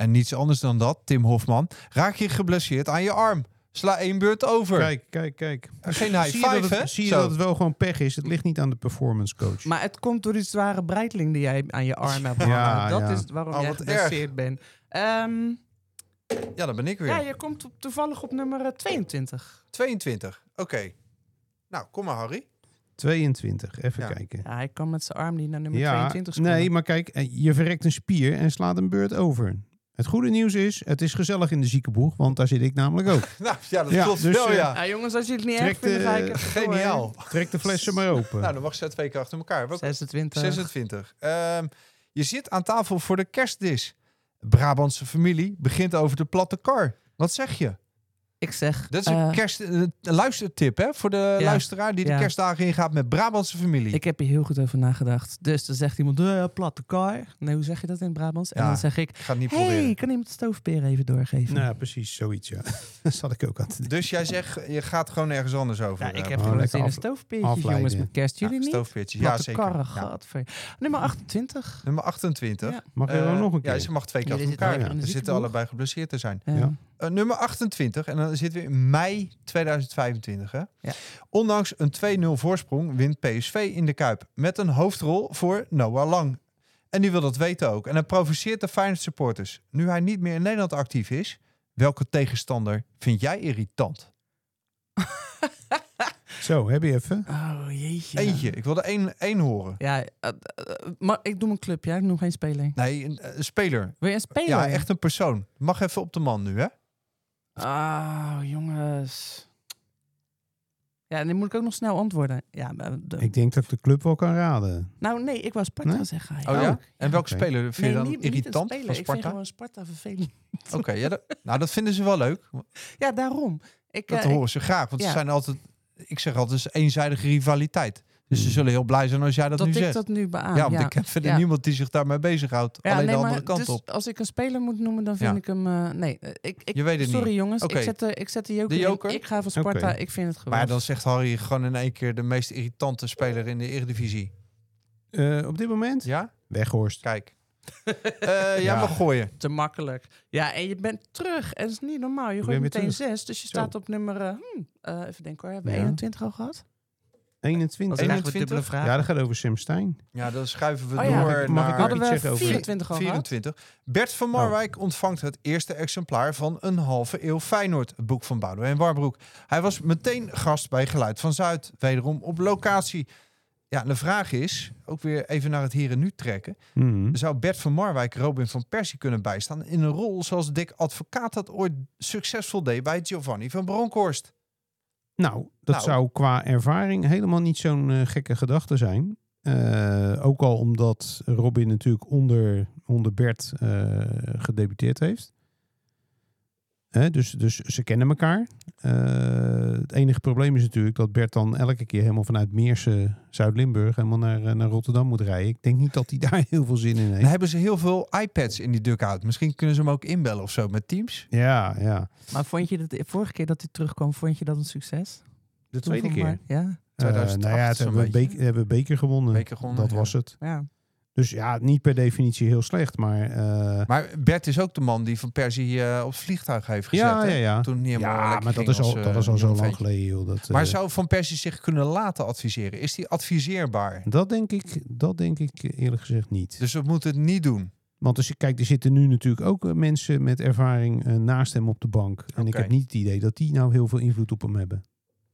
En niets anders dan dat, Tim Hofman. Raak je geblesseerd aan je arm. Sla 1 beurt over. Kijk. Geen high Zie je five, dat hè? zie je Zo. dat het wel gewoon pech is? Het ligt niet aan de performance coach. Maar het komt door die zware breitling die jij aan je arm hebt. Ja, hangen. Dat ja. is waarom Oh, jij wat geblesseerd bent. Ja, dan ben ik weer. Ja, je komt toevallig op nummer 22. 22. Oké. Nou, kom maar, Harry. 22, even Ja. kijken. Ja, hij kan met zijn arm niet naar nummer Ja, 22 scoren. nee, maar kijk, je verrekt een spier en slaat een beurt over. Het goede nieuws is, het is gezellig in de ziekenboeg, want daar zit ik namelijk ook. Nou, ja, dat Ja, klopt dus, wel, ja. Ja, jongens, als jullie het niet Trek erg vinden, de- ga ik even door, hè. Geniaal. Trek de flessen maar open. Nou, dan mag ze 2 keer achter elkaar. Welke? 26. 26. Je zit aan tafel voor de kerstdis. Brabantse familie begint over de platte kar. Wat zeg je? Ik zeg... Dat is een luistertip, hè? Voor de Ja. luisteraar die de Ja. kerstdagen ingaat met Brabantse familie. Ik heb hier heel goed over nagedacht. Dus dan zegt iemand, platte kar. Nee, hoe zeg je dat in het Brabants? En Ja, dan zeg ik, Ik ga het niet hey, proberen. kan iemand de stoofpeer even doorgeven? Nou, precies, zoiets, ja. Dat zat ik ook aan te denken. Dus jij zegt, je gaat gewoon ergens anders over. Ja, ik eh, heb Oh, gewoon lekker zin in af- stoofpeertjes, afleiden. jongens, met kerst. Jullie niet? stoofpeertjes. Ja, Platte zeker. karren, Ja. gadver. Nummer 28. Nummer 28. Ja. Mag je wel nog een keer? Ja, ze mag 2 keer Jullie achter zitten elkaar. lekker in de We zitten ziekenboeg. allebei geblesseerd te zijn. Ja. Nummer 28. En dan zitten we in mei 2025. Hè? Ja. Ondanks een 2-0 voorsprong wint PSV in de Kuip. Met een hoofdrol voor Noah Lang. En die wil dat weten ook. En hij provoceert de Feyenoord supporters. Nu hij niet meer in Nederland actief is. Welke tegenstander vind jij irritant? Zo, heb je even? Oh, jeetje. Eentje. Ik wilde één horen. Ja, maar ik doe mijn club, ja. Ik noem geen speler. Nee, een speler. Wil je een speler? Ja, echt een persoon. Mag even op de man nu, hè? Ah, jongens. Ja, en die moet ik ook nog snel antwoorden. Ja, Ik denk dat ik de club wel kan raden. Nou, nee, ik wou Sparta Nee? zeggen. Oh ja? En welke Oké. speler vind je dan niet irritant een van speler. Ik vind Sparta? gewoon Sparta vervelend. Oké, ja, nou dat vinden ze wel leuk. Ja, daarom. Dat horen ze graag. Want ja. ze zijn altijd, ik zeg altijd, het is eenzijdige rivaliteit. Dus ze zullen heel blij zijn als jij dat, dat nu ik zegt. dat nu beaam. Ja, want ik ken verder niemand die zich daarmee bezighoudt. Ja, Alleen nee, de andere maar kant dus op. als ik een speler moet noemen, dan vind Ja. ik hem... Je weet het sorry niet. jongens, Oké. ik zet de joker, De joker? in. Ik ga voor Sparta. Oké. Ik vind het gewoon... Maar dan zegt Harry gewoon in één keer de meest irritante speler in de Eredivisie. Op dit moment? Ja? Weghorst. Kijk. Jij mag gooien. te makkelijk. Ja, en je bent terug. En dat is niet normaal. Je ben gooit weer meteen terug. 6. Dus je staat op nummer... even denken hoor. Hebben we Ja. 21 al gehad? 21. Dan krijgen we 21? dubbele vragen. Ja, dat gaat over Sam Stein. Ja, dan schuiven we Oh ja. door Mag ik naar... ook Hadden iets we zeggen over 24 al gehad? 24. Bert van Marwijk ontvangt het eerste exemplaar van een halve eeuw Feyenoord, het boek van Boudewijn Warbroek. Hij was meteen gast bij Geluid van Zuid, wederom op locatie. Ja, en de vraag is, ook weer even naar het hier en nu trekken. Mhm. Zou Bert van Marwijk Robin van Persie kunnen bijstaan in een rol zoals Dick Advocaat dat ooit succesvol deed bij Giovanni van Bronckhorst? Nou, dat Nou. zou qua ervaring helemaal niet zo'n gekke gedachte zijn. Ook al omdat Robin natuurlijk onder Bert gedebuteerd heeft. Dus ze kennen elkaar. Het enige probleem is natuurlijk dat Bert dan elke keer helemaal vanuit Meersen, Zuid-Limburg, helemaal naar Rotterdam moet rijden. Ik denk niet dat hij daar heel veel zin in heeft. Dan hebben ze heel veel iPads in die dugout. Misschien kunnen ze hem ook inbellen of zo met Teams. Ja, ja. Maar vond je dat de vorige keer dat hij terugkwam, vond je dat een succes? De tweede Toen keer. van maar- Ja. 2008 nou ja, het zo'n hebben we beetje. hebben beker gewonnen. Beker gewonnen, Dat ja. was het. Ja. Dus ja, niet per definitie heel slecht, maar... Maar Bert is ook de man die van Persie op het vliegtuig heeft gezet. ja, hè? ja, ja. Toen niet helemaal Ja, lekker maar dat ging is al, als, dat is al jong zo lang ventje. geleden, joh. Dat, Maar zou Van Persie zich kunnen laten adviseren? Is die adviseerbaar? dat denk ik eerlijk gezegd niet. Dus we moeten het niet doen. Want kijk, er zitten nu natuurlijk ook mensen met ervaring naast hem op de bank. En ik Oké. heb niet het idee dat die nou heel veel invloed op hem hebben.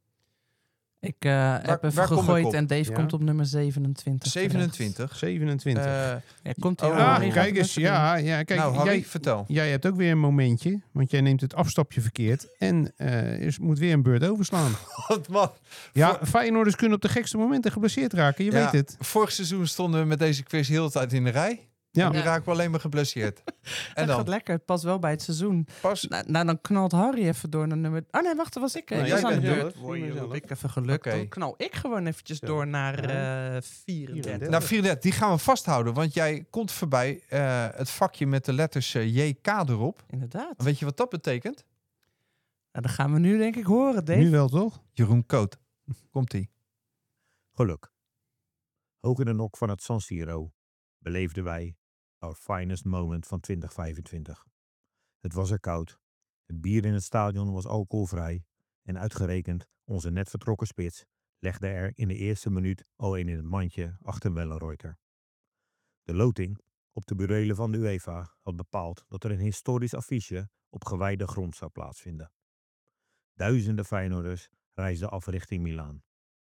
Ik heb even waar kom ik gegooid op? en Dave Ja. komt op nummer 27. 27. 27. Ja, komt Oh, hij ja, Harry, kijk gaat eens. het even Ja, kijk. nou, Harry, jij, vertel. jij hebt ook weer een momentje. Want jij neemt het afstapje verkeerd. En moet weer een beurt overslaan. Wat man. Ja, Feyenoorders kunnen op de gekste momenten geblesseerd raken. Je weet het. Vorig seizoen stonden we met deze quiz heel de tijd in de rij. Ja. En nu raken we alleen maar geblesseerd. En Dat dan? gaat lekker. Het past wel bij het seizoen. Pas. Nou, dan knalt Harry even door naar nummer... Oh nee, wacht, dat was ik. Nee, Ik jij was aan de bent beurt. zelf. Word je, Zelf. ik even gelukt. Oké. Dan knal ik gewoon eventjes door naar 34. 34. Nou, 34, die gaan we vasthouden. Want jij komt voorbij het vakje met de letters JK erop. Inderdaad. Weet je wat dat betekent? Nou, dat gaan we nu denk ik horen, Dave. Nu wel, toch? Jeroen Koot. Komt-ie. Geluk. Hoog in de nok van het San Siro beleefden wij our finest moment van 2025. Het was er koud. Het bier in het stadion was alcoholvrij. En uitgerekend onze net vertrokken spits legde er in de eerste minuut al een in het mandje achter Wellenreuter. De loting op de burelen van de UEFA had bepaald dat er een historisch affiche op gewijde grond zou plaatsvinden. Duizenden Feyenoorders reisden af richting Milaan.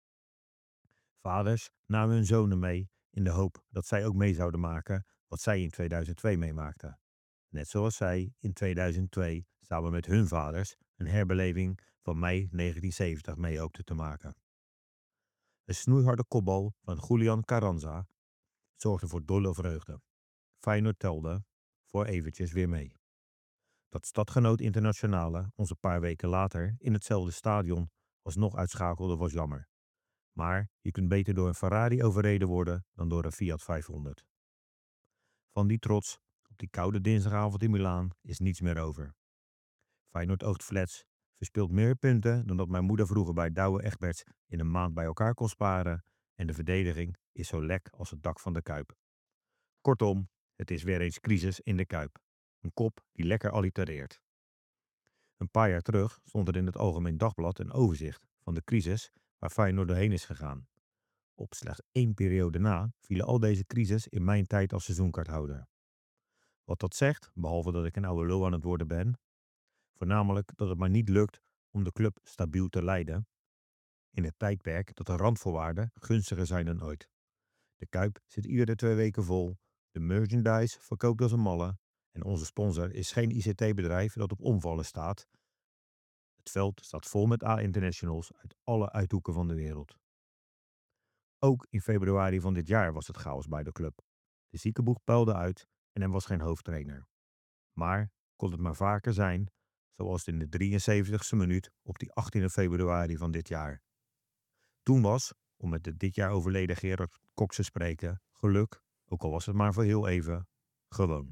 Vaders namen hun zonen mee in de hoop dat zij ook mee zouden maken wat zij in 2002 meemaakten. Net zoals zij in 2002 samen met hun vaders een herbeleving van mei 1970 mee hoopten te maken. Een snoeiharde kopbal van Julian Carranza zorgde voor dolle vreugde. Feyenoord telde voor eventjes weer mee. Dat Stadgenoot Internationale ons een paar weken later in hetzelfde stadion alsnog uitschakelde was jammer. Maar je kunt beter door een Ferrari overreden worden dan door een Fiat 500. Van die trots op die koude dinsdagavond in Milaan is niets meer over. Feyenoord oogt flats, verspeelt meer punten dan dat mijn moeder vroeger bij Douwe Egberts in een maand bij elkaar kon sparen en de verdediging is zo lek als het dak van de Kuip. Kortom, het is weer eens crisis in de Kuip. Een kop die lekker allitereert. Een paar jaar terug stond er in het Algemeen Dagblad een overzicht van de crisis waar Feyenoord doorheen is gegaan. Op slechts 1 periode na vielen al deze crises in mijn tijd als seizoenkaarthouder. Wat dat zegt, behalve dat ik een oude lul aan het worden ben, voornamelijk dat het maar niet lukt om de club stabiel te leiden, in het tijdperk dat de randvoorwaarden gunstiger zijn dan ooit. De Kuip zit iedere 2 weken vol, de merchandise verkoopt als een malle en onze sponsor is geen ICT-bedrijf dat op omvallen staat. Het veld staat vol met A-internationals uit alle uithoeken van de wereld. Ook in februari van dit jaar was het chaos bij de club. De ziekenboeg puilde uit en er was geen hoofdtrainer. Maar kon het maar vaker zijn, zoals in de 73ste minuut op die 18e februari van dit jaar. Toen was, om met de dit jaar overleden Gerard Cox te spreken, geluk, ook al was het maar voor heel even, gewoon.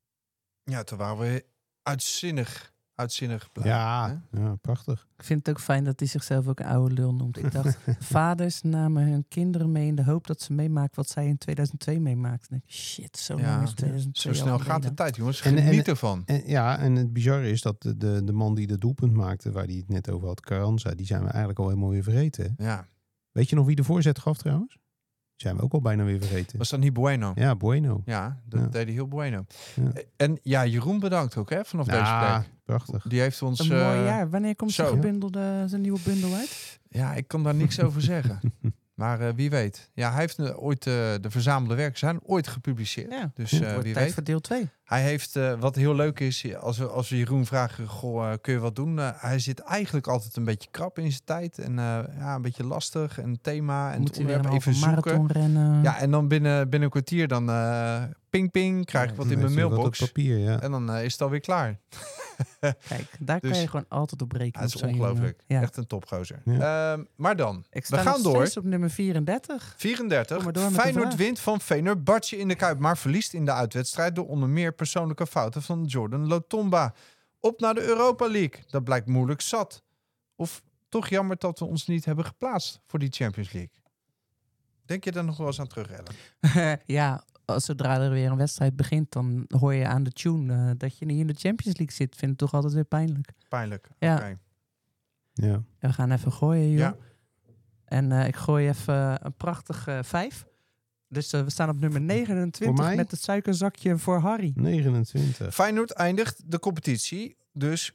Ja, toen waren we uitzinnig blij. Ja, ja, prachtig. Ik vind het ook fijn dat hij zichzelf ook een oude lul noemt. Ik dacht, vaders namen hun kinderen mee in de hoop dat ze meemaken wat zij in 2002 meemaakten. Ik denk, shit, zo lang is 2002 zo snel al gaat de geleden. tijd, jongens. Geniet ervan. En het bizarre is dat de man die de doelpunt maakte, waar hij het net over had, Carranza, die zijn we eigenlijk al helemaal weer vergeten. Ja. Weet je nog wie de voorzet gaf trouwens? Die zijn we ook al bijna weer vergeten. Was dat niet Bueno? Ja, Bueno. Ja, dat deed hij heel Bueno. Ja. En ja, Jeroen bedankt ook hè, vanaf deze plek. Prachtig. Die heeft ons... Een mooi jaar. Wanneer komt zijn nieuwe bundel uit? Ja, ik kan daar niks over zeggen. Maar wie weet. Ja, hij heeft ooit de verzamelde werken zijn ooit gepubliceerd. Ja, dus wordt wie tijd weet. voor deel 2. Hij heeft, wat heel leuk is, als we Jeroen vragen, goh, kun je wat doen? Hij zit eigenlijk altijd een beetje krap in zijn tijd. En een beetje lastig. En thema en Moet het hij weer onderwerp een even zoeken. marathon rennen? Ja, en dan binnen een kwartier dan ping, krijg ik wat in mijn mailbox. Wat op papier, ja. En dan is het alweer klaar. Kijk, daar kan je gewoon altijd op rekenen. Het is op zo'n ongelooflijk. jongen. Ja. Echt een topgozer. Ja. Maar dan, Ik we sta gaan nog door. steeds op nummer 34. 34. Kom maar door met de Feyenoord vraag. wint van Fenerbahce in de Kuip, maar verliest in de uitwedstrijd door onder meer persoonlijke fouten van Jordan Lotomba. Op naar de Europa League. Dat blijkt moeilijk zat. Of toch jammer dat we ons niet hebben geplaatst voor die Champions League. Denk je daar nog wel eens aan terug, Ellen? Ja, zodra er weer een wedstrijd begint, dan hoor je aan de tune dat je niet in de Champions League zit. Vind het toch altijd weer pijnlijk. Pijnlijk. Ja. Oké. Ja. We gaan even gooien, joh. Ja. En ik gooi even een prachtig 5. Dus we staan op nummer 29 met het suikerzakje voor Harry. 29. Feyenoord eindigt de competitie dus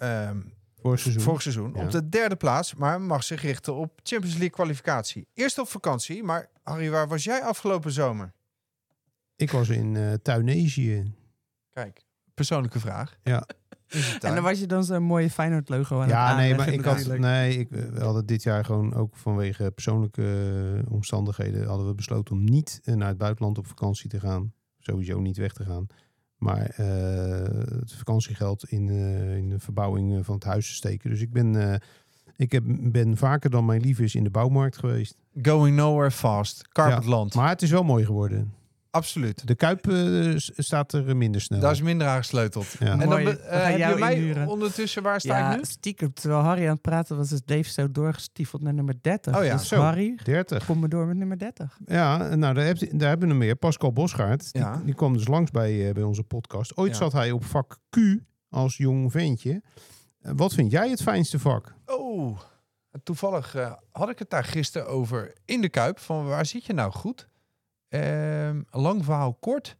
vorig seizoen Ja. op de 3e plaats, maar mag zich richten op Champions League kwalificatie. Eerst op vakantie, maar Harry, waar was jij afgelopen zomer? Ik was in Tunesië. Kijk, persoonlijke vraag. Ja. En dan was je dan zo'n mooie Feyenoord logo aan het Ja, nee, maar aanleggen we hadden dit jaar gewoon ook vanwege persoonlijke omstandigheden hadden we besloten om niet naar het buitenland op vakantie te gaan. Sowieso niet weg te gaan. Maar het vakantiegeld in de verbouwing van het huis te steken. Dus ik ben vaker dan mijn lief is in de bouwmarkt geweest. Going nowhere fast. Carpetland. Ja, maar het is wel mooi geworden. Absoluut. De Kuip staat er minder snel. Daar is minder aan gesleuteld. Ja. En dan Mooi. heb je mij inhuren. ondertussen, waar sta ik nu? Stiekem. Terwijl Harry aan het praten was, is Dave zo doorgestiefeld naar nummer 30. Oh ja, dus zo. Harry, 30. kom maar door met nummer 30. Ja, nou, daar hebben we hem weer. Pascal Bosgaard. Ja. Die kwam dus langs bij onze podcast. Ooit Ja. zat hij op vak Q als jong ventje. Wat vind jij het fijnste vak? Oh, toevallig had ik het daar gisteren over in de Kuip. Van waar zit je nou goed? Lang verhaal kort.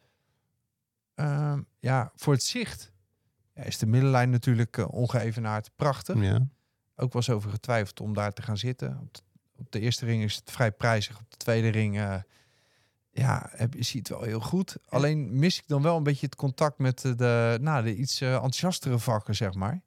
Voor het zicht is de middenlijn natuurlijk ongeëvenaard prachtig. Ja. Ook was over getwijfeld om daar te gaan zitten. Op de eerste ring is het vrij prijzig. Op de tweede ring je ziet het wel heel goed. Alleen mis ik dan wel een beetje het contact met de iets enthousiastere vakken, zeg maar.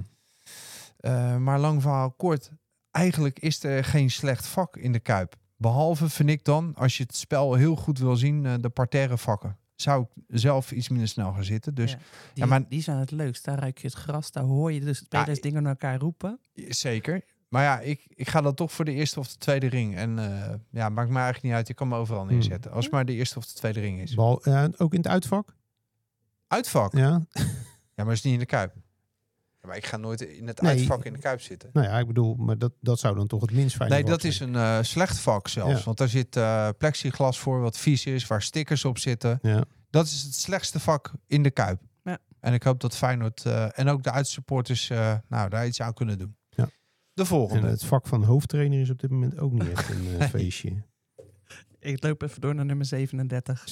Maar lang verhaal kort. Eigenlijk is er geen slecht vak in de Kuip. Behalve, vind ik dan, als je het spel heel goed wil zien, de parterre vakken. Zou ik zelf iets minder snel gaan zitten. Dus, die zijn het leukst. Daar ruik je het gras. Daar hoor je dus spelers dingen naar elkaar roepen. Zeker. Maar ja, ik ga dan toch voor de eerste of de tweede ring. En maakt me eigenlijk niet uit. Je kan me overal neerzetten. Als het maar de eerste of de tweede ring is. Ook in het uitvak? Uitvak? Ja. Ja, maar is niet in de Kuip. Ja, maar ik ga nooit in het uitvak in de Kuip zitten. Nou ja, ik bedoel, maar dat zou dan toch het minst fijne Nee, vak dat zijn. is een slecht vak zelfs. Ja. Want daar zit plexiglas voor wat vies is. Waar stickers op zitten. Ja. Dat is het slechtste vak in de Kuip. Ja. En ik hoop dat Feyenoord en ook de uitsupporters daar iets aan kunnen doen. Ja. De volgende. En het vak van hoofdtrainer is op dit moment ook niet echt een feestje. Ik loop even door naar nummer 37.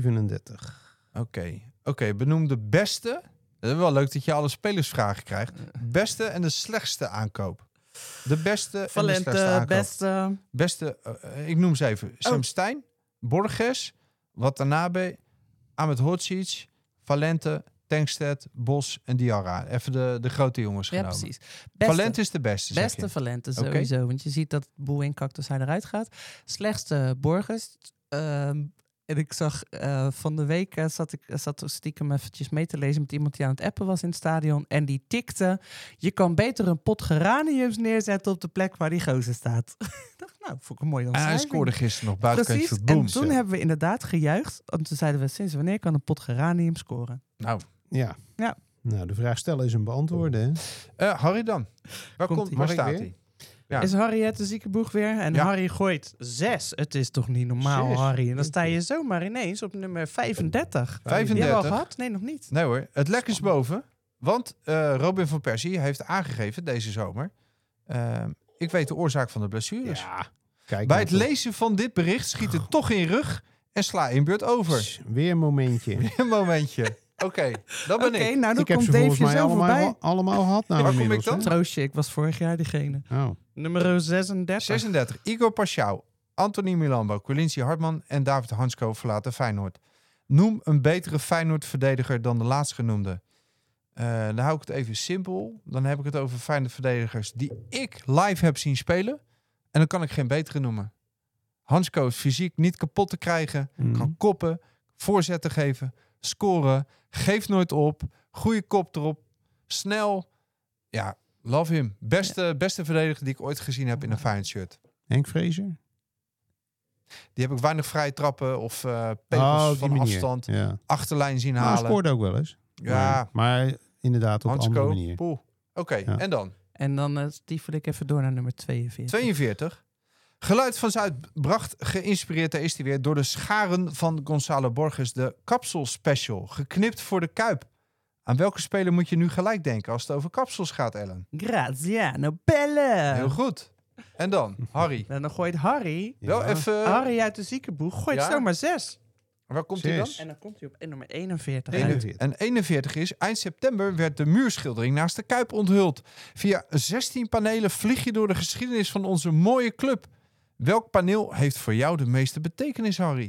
37. Oké, benoem de beste. Dat is wel leuk dat je alle spelersvragen krijgt. Beste en de slechtste aankoop. De beste en de slechtste aankoop. Beste, ik noem ze even. Sam Stein, Borges, Watanabe, Ahmed Hodzic, Valente, Tankstedt, Bos en Diarra. Even de grote jongens genomen. Ja, precies. Valente is de beste, zeg Beste je. Valente sowieso. Want je ziet dat het boel inkakt als hij eruit gaat. Slechtste Borges. En ik zag van de week zat stiekem eventjes mee te lezen met iemand die aan het appen was in het stadion. En die tikte, je kan beter een pot geraniums neerzetten op de plek waar die gozer staat. Ik dacht, nou, vond ik een mooie omschrijving. En hij scoorde gisteren nog buitenkantje Precies, voor Boom. en toen hebben we inderdaad gejuicht. Want toen zeiden we, sinds wanneer kan een pot geranium scoren? Nou, ja. Ja. Nou, de vraag stellen is een beantwoorden. Hè? Harry dan. Waar staat hij? Ja. Is Harry het de zieke boeg weer? En Harry gooit 6. Het is toch niet normaal, 6. Harry? En dan sta je zomaar ineens op nummer 35. 35? Die hebben we al gehad? Nee, nog niet. Nee hoor, het lek is boven. Want Robin van Persie heeft aangegeven deze zomer. Ik weet de oorzaak van de blessures. Ja, kijk Bij nou het toch. lezen van dit bericht schiet het toch in rug en sla in beurt over. Weer een momentje. Een momentje. Oké, dat ben ik. Nou, dan Ik heb komt ze Dave volgens mij zo voorbij. allemaal gehad. Nou, Waar kom inmiddels, ik dan? hè? Troostje, ik was vorig jaar diegene. Oh. Nummer 36. 36. Igor Paschal, Anthony Milambo, Quincy Hartman en David Hansko verlaten Feyenoord. Noem een betere Feyenoord-verdediger dan de laatstgenoemde. Dan hou ik het even simpel. Dan heb ik het over Feyenoord-verdedigers die ik live heb zien spelen. En dan kan ik geen betere noemen. Hansko is fysiek niet kapot te krijgen. Kan koppen, voorzetten geven, scoren. Geeft nooit op. Goede kop erop. Snel. Ja, love him. Beste verdediger die ik ooit gezien heb in een Feyenoord shirt. Henk Vrezer? Die heb ik weinig vrije trappen of pegels van afstand. Ja. Achterlijn zien Nou, halen. scoorde ook wel eens. Ja. Maar inderdaad op een andere Hansko, manier. poeh. Oké, Ja. en dan? En dan stiefel ik even door naar nummer 42. 42. Geluid van Zuid bracht, geïnspireerd, daar is hij weer, door de scharen van Gonzalo Borges, de kapsel special. Geknipt voor de Kuip. Aan welke speler moet je nu gelijk denken als het over kapsels gaat, Ellen? Graziano Pelle. Heel goed. En dan, Harry. En dan gooit Harry... Wel even... Harry uit de ziekenboeg gooit Ja? zomaar 6. Waar komt hij dan? 6. En dan komt hij op nummer 41. 41. En 41 is, eind september werd de muurschildering naast de Kuip onthuld. Via 16 panelen vlieg je door de geschiedenis van onze mooie club. Welk paneel heeft voor jou de meeste betekenis, Harry?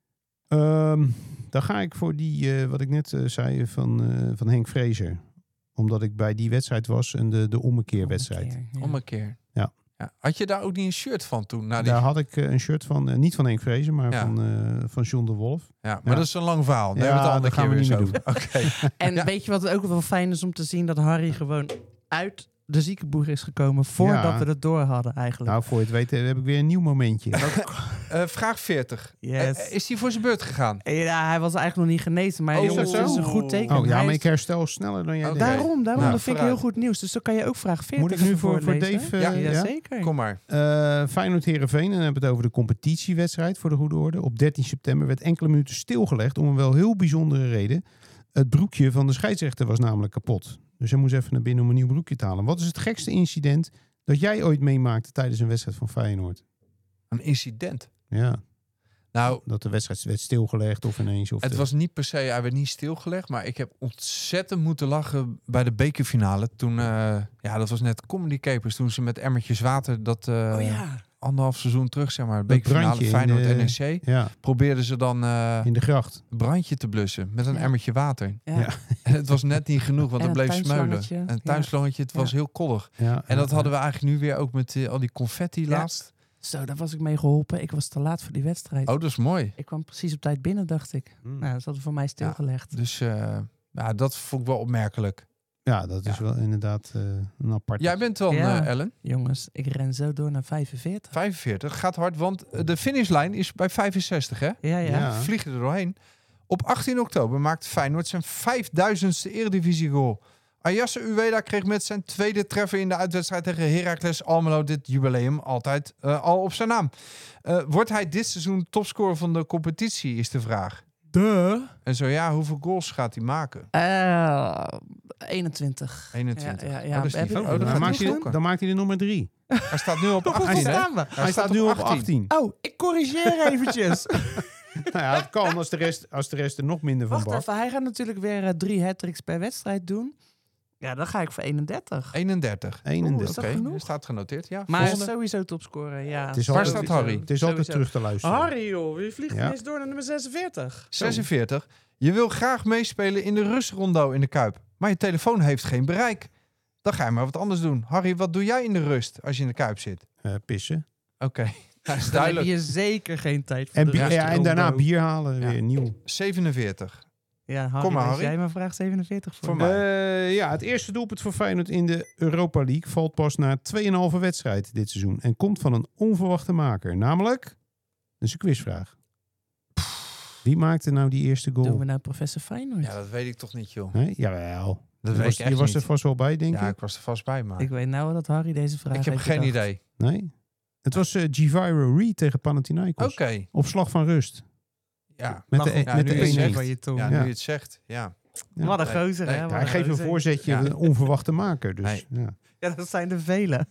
Dan ga ik voor die, wat ik net zei, van Henk Vrezer. Omdat ik bij die wedstrijd was en de ommekeerwedstrijd. Ommekeer. Ja. Ja. Had je daar ook niet een shirt van toen? Na die... Daar had ik een shirt van, niet van Henk Vrezer, maar Ja. van John de Wolf. Ja, maar Ja. dat is een lang verhaal. Daar Ja, hebben we het dat gaan we weer niet eens meer over. Oké. En Ja. weet je wat ook wel fijn is om te zien? Dat Harry gewoon uit de ziekenboeg is gekomen voordat Ja. we het door hadden eigenlijk. Nou, voor je het weten heb ik weer een nieuw momentje. Vraag 40. Yes. Is hij voor zijn beurt gegaan? Ja, hij was eigenlijk nog niet genezen, maar Oh, jongens, zo? dat is een goed teken. Oh ja, Hij maar is- ik herstel sneller dan jij Oké. denkt. Daarom, Nou, dat vind ik vooruit. heel goed nieuws. Dus dan kan je ook vraag 40 Moet ik nu even voor voorlezen. Dave, ja, ja? zeker. Kom maar. Feyenoord-Herenveen, en dan hebben we het over de competitiewedstrijd voor de goede orde. Op 13 september werd enkele minuten stilgelegd om een wel heel bijzondere reden. Het broekje van de scheidsrechter was namelijk kapot. Dus hij moest even naar binnen om een nieuw broekje te halen. Wat is het gekste incident dat jij ooit meemaakte tijdens een wedstrijd van Feyenoord? Een incident. Ja. Nou, Dat de wedstrijd werd stilgelegd of ineens... Of het was niet per se, hij werd niet stilgelegd, maar ik heb ontzettend moeten lachen bij de bekerfinale. Toen, dat was net Comedy Capers, toen ze met emmertjes water dat 1,5 seizoen terug, zeg maar, de bekerfinale Feyenoord-NEC, probeerden ze dan in de gracht brandje te blussen met een emmertje water. Ja. En het was net niet genoeg, want En het een bleef smeulen. tuinslangetje. Een tuinslangetje, het was heel koddig. Ja, En dat hadden we eigenlijk nu weer ook met al die confetti laatst. Zo, daar was ik mee geholpen. Ik was te laat voor die wedstrijd. Oh, dat is mooi. Ik kwam precies op tijd binnen, dacht ik. Nou, dat hadden voor mij stilgelegd. Dus dat vond ik wel opmerkelijk. Ja, dat is wel inderdaad een apart. Jij bent dan, Ellen? Jongens, ik ren zo door naar 45. 45, gaat hard, want de finishlijn is bij 65, hè? Ja. Vliegen er doorheen. Op 18 oktober maakte Feyenoord zijn 5000ste Eredivisie-goal. Ayasse Uweda kreeg met zijn tweede treffer in de uitwedstrijd tegen Heracles Almelo dit jubileum altijd al op zijn naam. Wordt hij dit seizoen topscorer van de competitie, is de vraag. En zo ja, hoeveel goals gaat hij maken? 21. 21. Ja. Dat is niet veel. Dan maakt hij de nummer 3. Hij staat nu op 18, hè? Hij staat nu op 18. Oh, ik corrigeer eventjes. Nou ja, het kan als de rest er nog minder van Wacht even, hij gaat natuurlijk weer 3 hat-tricks per wedstrijd doen. Ja, dan ga ik voor 31. 31. 31. Oké, staat genoteerd. Ja, maar volgende. sowieso topscorer, ja. Waar staat Harry? Het is altijd terug te luisteren. Harry, joh, wie vliegt ineens door naar nummer 46? 46. Je wil graag meespelen in de rustrundo in de Kuip, maar je telefoon heeft geen bereik. Dan ga je maar wat anders doen. Harry, wat doe jij in de rust als je in de Kuip zit? Pissen. Oké. Dat is Dan duidelijk. heb je zeker geen tijd voor En, de en daarna bier halen, weer nieuw. 47. Ja, Harry, kom maar, Harry. jij maar vraag 47 voor mij. Het eerste doelpunt voor Feyenoord in de Europa League valt pas na 2,5 wedstrijd dit seizoen. En komt van een onverwachte maker. Namelijk, dat is een quizvraag. Wie maakte nou die eerste goal? Doen we nou professor Feyenoord? Ja, dat weet ik toch niet, joh. Nee? Jawel. Dat weet ik echt je was er niet. vast wel bij, denk ik? Ja, ik was er vast bij, maar Ik weet nou dat Harry deze vraag ik heb heeft geen bedacht. idee. Nee? Het was Giviro Reed tegen Panathinaikos. Oké. Op slag van rust. Ja. Met de nu je het 1-1. zegt. van je tong. Ja, nu je het zegt. Ja. Wat een gozer, hè? Hij geeft een voorzetje, een onverwachte maker. Dus, Nee. ja. Ja, dat zijn er vele.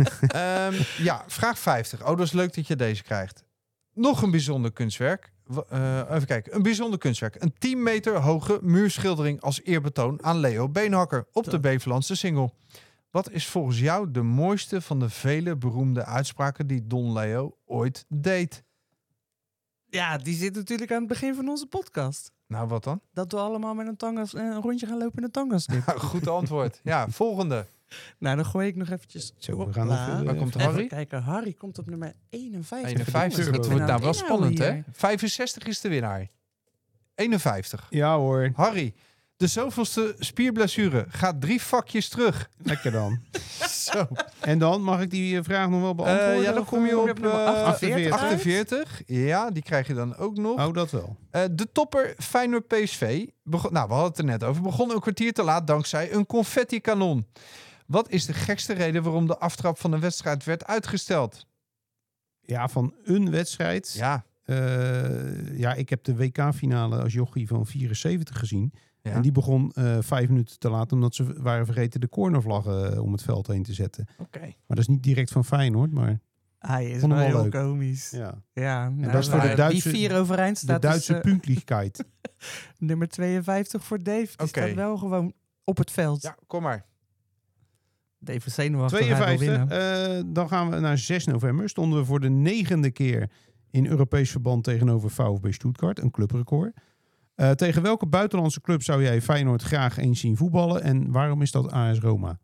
Vraag 50. Oh, dat is leuk dat je deze krijgt. Nog een bijzonder kunstwerk. Even kijken. Een bijzonder kunstwerk. Een 10 meter hoge muurschildering als eerbetoon aan Leo Beenhakker op de Beverlandse Singel. Wat is volgens jou de mooiste van de vele beroemde uitspraken die Don Leo ooit deed? Ja, die zit natuurlijk aan het begin van onze podcast. Nou, wat dan? Dat we allemaal met een rondje gaan lopen in een tangaslip. Goed antwoord. Ja, volgende. Nou, dan gooi ik nog eventjes. Zo, we gaan even... Waar komt Even Harry? kijken, Harry komt op nummer 51. 51. Dat wordt nou wel spannend, hè? 65 is de winnaar. 51. Ja hoor. Harry, de zoveelste spierblessure gaat 3 vakjes terug. Lekker dan. Zo. En dan mag ik die vraag nog wel beantwoorden? Ja, dan of, kom je op nummer 48 uit? 48. Ja, die krijg je dan ook nog. Oh, dat wel. De topper Feyenoord PSV, we hadden het er net over, begon een kwartier te laat dankzij een confetti-kanon. Wat is de gekste reden waarom de aftrap van een wedstrijd werd uitgesteld? Ja, van een wedstrijd. Ja. Ik heb de WK-finale als jochie van 74 gezien. Ja. En die begon 5 minuten te laat, omdat ze waren vergeten de cornervlaggen om het veld heen te zetten. Oké. Maar dat is niet direct van Feyenoord, maar Hij is Vond hem wel wel heel leuk. komisch. ja. Nou, dat is voor de Duitse- die 4 overeind staat. De Duitse dus, punktlichkeit. nummer 52 voor Dave. Die Oké. staat wel gewoon op het veld. Ja, kom maar. Dave is zenuwachtig. hij wil 52. winnen. Dan gaan we naar 6 november. Stonden we voor de 9e keer in Europees verband tegenover VfB Stuttgart. Een clubrecord. Tegen welke buitenlandse club zou jij Feyenoord graag eens zien voetballen? En waarom is dat AS Roma?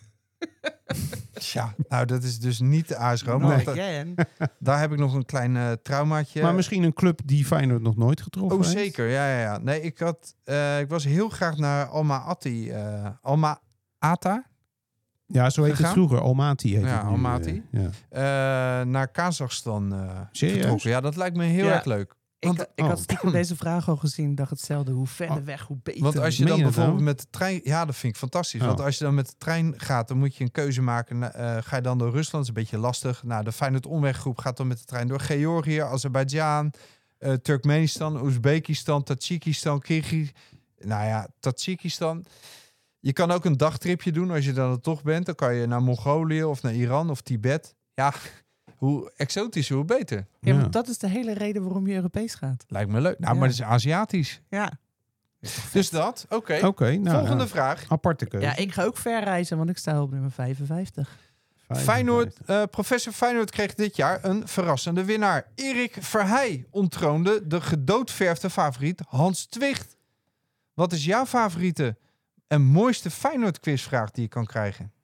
Tja, nou dat is dus niet de AS Roma. Not want again. daar heb ik nog een klein traumaatje. Maar misschien een club die Feyenoord nog nooit getroffen Oh, heeft? zeker. Ja. Nee, ik was heel graag naar Alma-Ati. Alma-Ata? Ja, zo heet het Gegaan? vroeger. Almaty heet Ja, het nu. Almaty. Ja. Naar Kazachstan Serieus? vertrokken. Ja, dat lijkt me heel Ja. erg leuk. Want, Ik had stiekem deze vraag al gezien. Dacht hetzelfde. Hoe verder weg, hoe beter. want als je Meen dan je dat bijvoorbeeld nou? met de trein... Ja, dat vind ik fantastisch. Oh. Want als je dan met de trein gaat, dan moet je een keuze maken. Ga je dan door Rusland? Dat is een beetje lastig. Nou, de Feyenoord Omweggroep gaat dan met de trein door Georgië, Azerbeidzjan, Turkmenistan, Oezbekistan, Tajikistan, Nou ja, Tajikistan. Je kan ook een dagtripje doen als je dan er toch bent. Dan kan je naar Mongolië of naar Iran of Tibet. Ja, hoe exotischer, hoe beter. Ja, maar dat is de hele reden waarom je Europees gaat. Lijkt me leuk. Nou, Ja. maar het is Aziatisch. Ja. Dus dat, oké. Nou, Volgende vraag. Aparte keuze. Ja, ik ga ook ver reizen, want ik sta op nummer 55. Feyenoord, professor Feyenoord kreeg dit jaar een verrassende winnaar. Erik Verheij onttroonde de gedoodverfde favoriet Hans Twicht. Wat is jouw favoriete en mooiste Feyenoord quizvraag die je kan krijgen?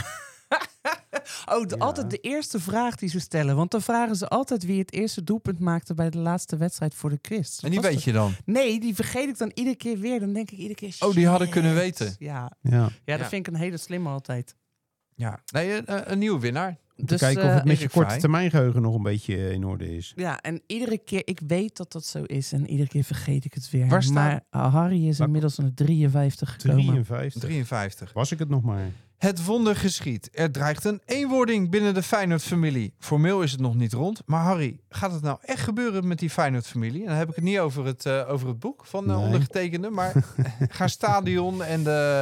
Altijd de eerste vraag die ze stellen. Want dan vragen ze altijd wie het eerste doelpunt maakte bij de laatste wedstrijd voor de quiz. En die weet je dan? Nee, die vergeet ik dan iedere keer weer. Dan denk ik iedere keer... Oh, die hadden shit. kunnen weten. Ja, Ja. dat vind ik een hele slimme altijd. Ja, nee, een nieuwe winnaar. Om te Dus, kijken of het met je Erik korte Verheij. termijn geheugen nog een beetje in orde is. Ja, en iedere keer... Ik weet dat dat zo is en iedere keer vergeet ik het weer. Waar staat- Maar Harry is inmiddels aan de 53 gekomen. 53. Was ik het nog maar. Het wonder geschiet. Er dreigt een eenwording binnen de Feyenoord-familie. Formeel is het nog niet rond. Maar Harry, gaat het nou echt gebeuren met die Feyenoord-familie? En dan heb ik het niet over het boek van Nee. ondergetekende. Maar gaan stadion en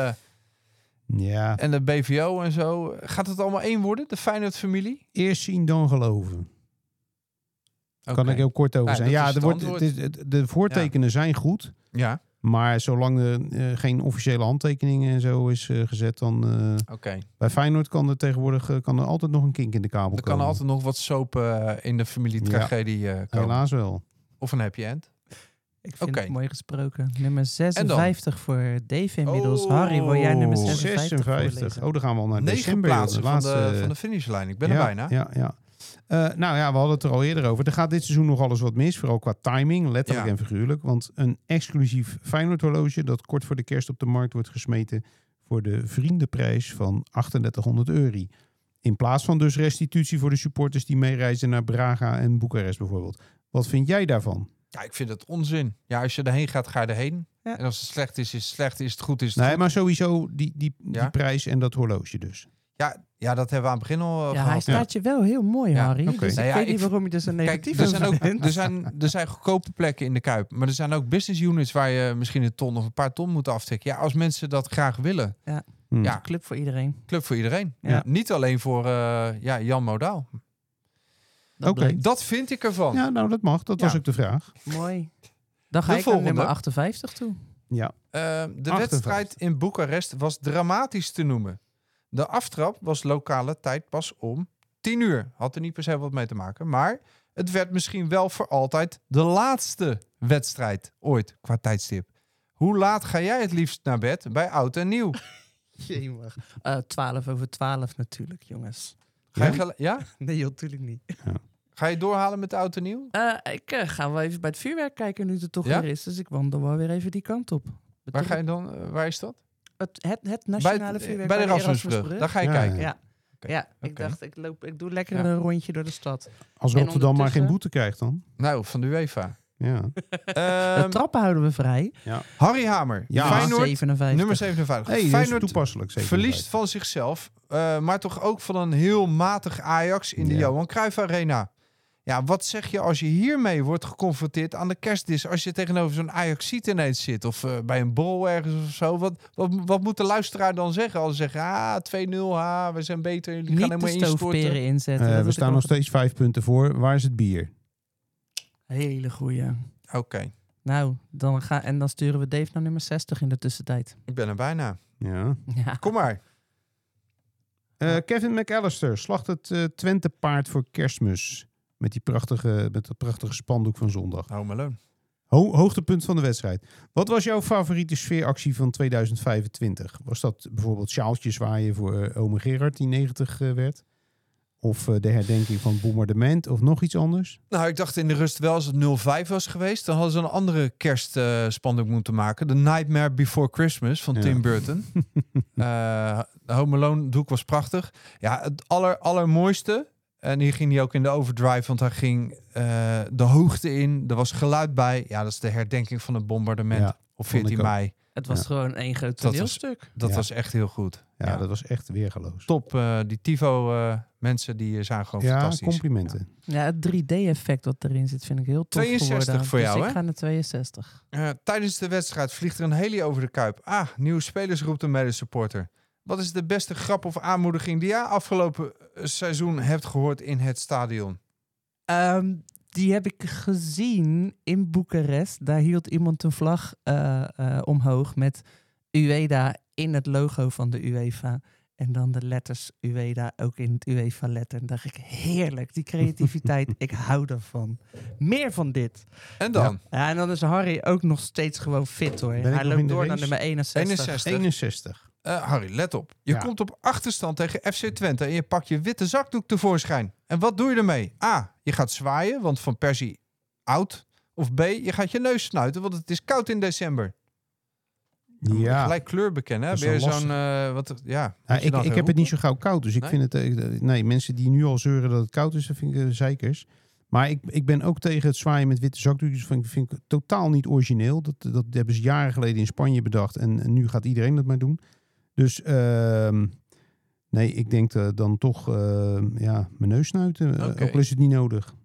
de BVO en zo. Gaat het allemaal één worden, de Feyenoord-familie? Eerst zien, dan geloven. Kan Oké. ik heel kort over zijn. dat Ja, is het antwoord. de voortekenen zijn goed. Ja, Maar zolang er geen officiële handtekeningen en zo is gezet, dan... oké. Bij Feyenoord kan er tegenwoordig kan er altijd nog een kink in de kabel Er komen. kan altijd nog wat soap in de familietragedie komen. Helaas wel. Of een happy end. Ik vind Oké. het mooi gesproken. Nummer 56 voor Dave inmiddels. Harry, wil jij nummer 56 voorlezen? Oh, dan gaan we al naar 9 december. plaatsen de laatste, van de finishlijn. Ik ben er bijna. Ja. Nou ja, we hadden het er al eerder over. Er gaat dit seizoen nog alles wat mis. Vooral qua timing, letterlijk en figuurlijk. Want een exclusief Feyenoord horloge dat kort voor de kerst op de markt wordt gesmeten voor de vriendenprijs van €3800. In plaats van dus restitutie voor de supporters die meereizen naar Braga en Boekarest bijvoorbeeld. Wat vind jij daarvan? Ja, ik vind het onzin. Ja, als je erheen gaat, ga je erheen. Ja. En als het slecht is, is het slecht. Is het goed, is het Nee, goed. maar sowieso die Ja. prijs en dat horloge dus. Ja, dat hebben we aan het begin al Ja, gehad. hij staat je wel heel mooi, Ja, Harry. oké. Dus Nou ik ja, weet niet ik- waarom je er zo negatief Kijk, er zijn, over ook, bent. er zijn goedkope plekken in de Kuip. Maar er zijn ook business units waar je misschien een ton of een paar ton moet aftikken. Ja, als mensen dat graag willen. Ja, Club voor iedereen. club voor iedereen. Ja. Niet alleen voor Jan Modaal. Dat blijkt. Dat vind ik ervan. Ja, nou dat mag. Dat Ja. was ook de vraag. Mooi. Dan ga De ik naar volgende. nummer 58 toe. Ja. De 58. wedstrijd in Boekarest was dramatisch te noemen. De aftrap was lokale tijd pas om 10:00. Had er niet per se wat mee te maken. Maar het werd misschien wel voor altijd de laatste wedstrijd ooit qua tijdstip. Hoe laat ga jij het liefst naar bed bij oud en nieuw? 12 over 12 natuurlijk, jongens. Ga je, ja? Nee, joh, natuurlijk niet. Ga je doorhalen met de oud en nieuw? Ik ga wel even bij het vuurwerk kijken nu het toch Ja? weer is. Dus ik wandel wel weer even die kant op. Waar ga je dan? Waar is dat? Het nationale vuurwerk bij de Erasmusbrug. Daar ga je kijken. Ja, ja ik Oké. dacht, ik doe lekker een rondje door de stad. Als En Rotterdam maar geen ondertussen- boete krijgt dan. Nou, van de UEFA. Ja. De trappen houden we vrij. Harry Hamer. Ja. Feyenoord, 57. nummer 57. Hey, dat is Feyenoord toepasselijk. Zeker verliest van zichzelf, maar toch ook van een heel matig Ajax in de Ja. Johan Cruijff Arena. Ja, wat zeg je als je hiermee wordt geconfronteerd aan de kerstdis? Als je tegenover zo'n Ajaxiet ineens zit of bij een borrel ergens of zo. Wat moet de luisteraar dan zeggen? Als ze zeggen, 2-0, we zijn beter, jullie gaan Niet helemaal de instorten. stoofperen inzetten. dat we heb staan ik nog al steeds 5 punten voor. Waar is het bier? Hele goeie. Oké, Nou, dan sturen we Dave naar nummer 60 in de tussentijd. ik ben er bijna. Ja. Ja. Kom maar. Kevin McAllister slacht het Twente paard voor Kerstmis. Met dat prachtige spandoek van zondag. Home Alone. Hoogtepunt van de wedstrijd. Wat was jouw favoriete sfeeractie van 2025? Was dat bijvoorbeeld sjaaltjes zwaaien voor ome Gerard die 90 werd? Of de herdenking van het bombardement? Of nog iets anders? Nou, ik dacht in de rust wel, als het 0-5 was geweest, dan hadden ze een andere kerstspandoek moeten maken. The Nightmare Before Christmas van Tim Burton. De Home Alone doek was prachtig. Ja, het allermooiste. En hier ging hij ook in de overdrive, want daar ging de hoogte in. Er was geluid bij. Ja, dat is de herdenking van het bombardement op vond ik 14 ook. mei. Het was gewoon één groot Dat was- toneelstuk. Dat Ja. was echt heel goed. Ja, dat was echt weergeloos. Top. Die Tifo mensen die zijn gewoon Ja, fantastisch. complimenten. Ja, het 3D-effect wat erin zit vind ik heel tof 62 geworden. voor jou, dus hè? ik ga naar 62. Tijdens de wedstrijd vliegt er een heli over de Kuip. Nieuwe spelers roept een medesupporter. Wat is de beste grap of aanmoediging die jij afgelopen seizoen hebt gehoord in het stadion? Die heb ik gezien in Boekarest. Daar hield iemand een vlag omhoog met UEFA in het logo van de UEFA. En dan de letters UEFA ook in het UEFA-letter. En dacht ik, heerlijk, die creativiteit. Ik hou ervan. Meer van dit. En dan? Ja, en dan is Harry ook nog steeds gewoon fit hoor. ik Hij nog in loopt de door race? naar nummer 61. 61. Harry, let op. Je Ja. komt op achterstand tegen FC Twente en je pakt je witte zakdoek tevoorschijn. En wat doe je ermee? A, je gaat zwaaien, want Van Persie oud. Of B, je gaat je neus snuiten, want het is koud in december. Ja. Gelijk kleur bekennen, hè? Dat is Ben wel je zo'n... Ik heb het niet zo gauw koud, dus ik Nee? vind het... nee, mensen die nu al zeuren dat het koud is, dat vind ik zeikers. Maar ik ben ook tegen het zwaaien met witte zakdoekjes. Vind ik totaal niet origineel. Dat hebben ze jaren geleden in Spanje bedacht. En nu gaat iedereen dat maar doen. Dus nee, ik denk dan toch mijn neus snuiten. Oké. Ook al is het niet nodig.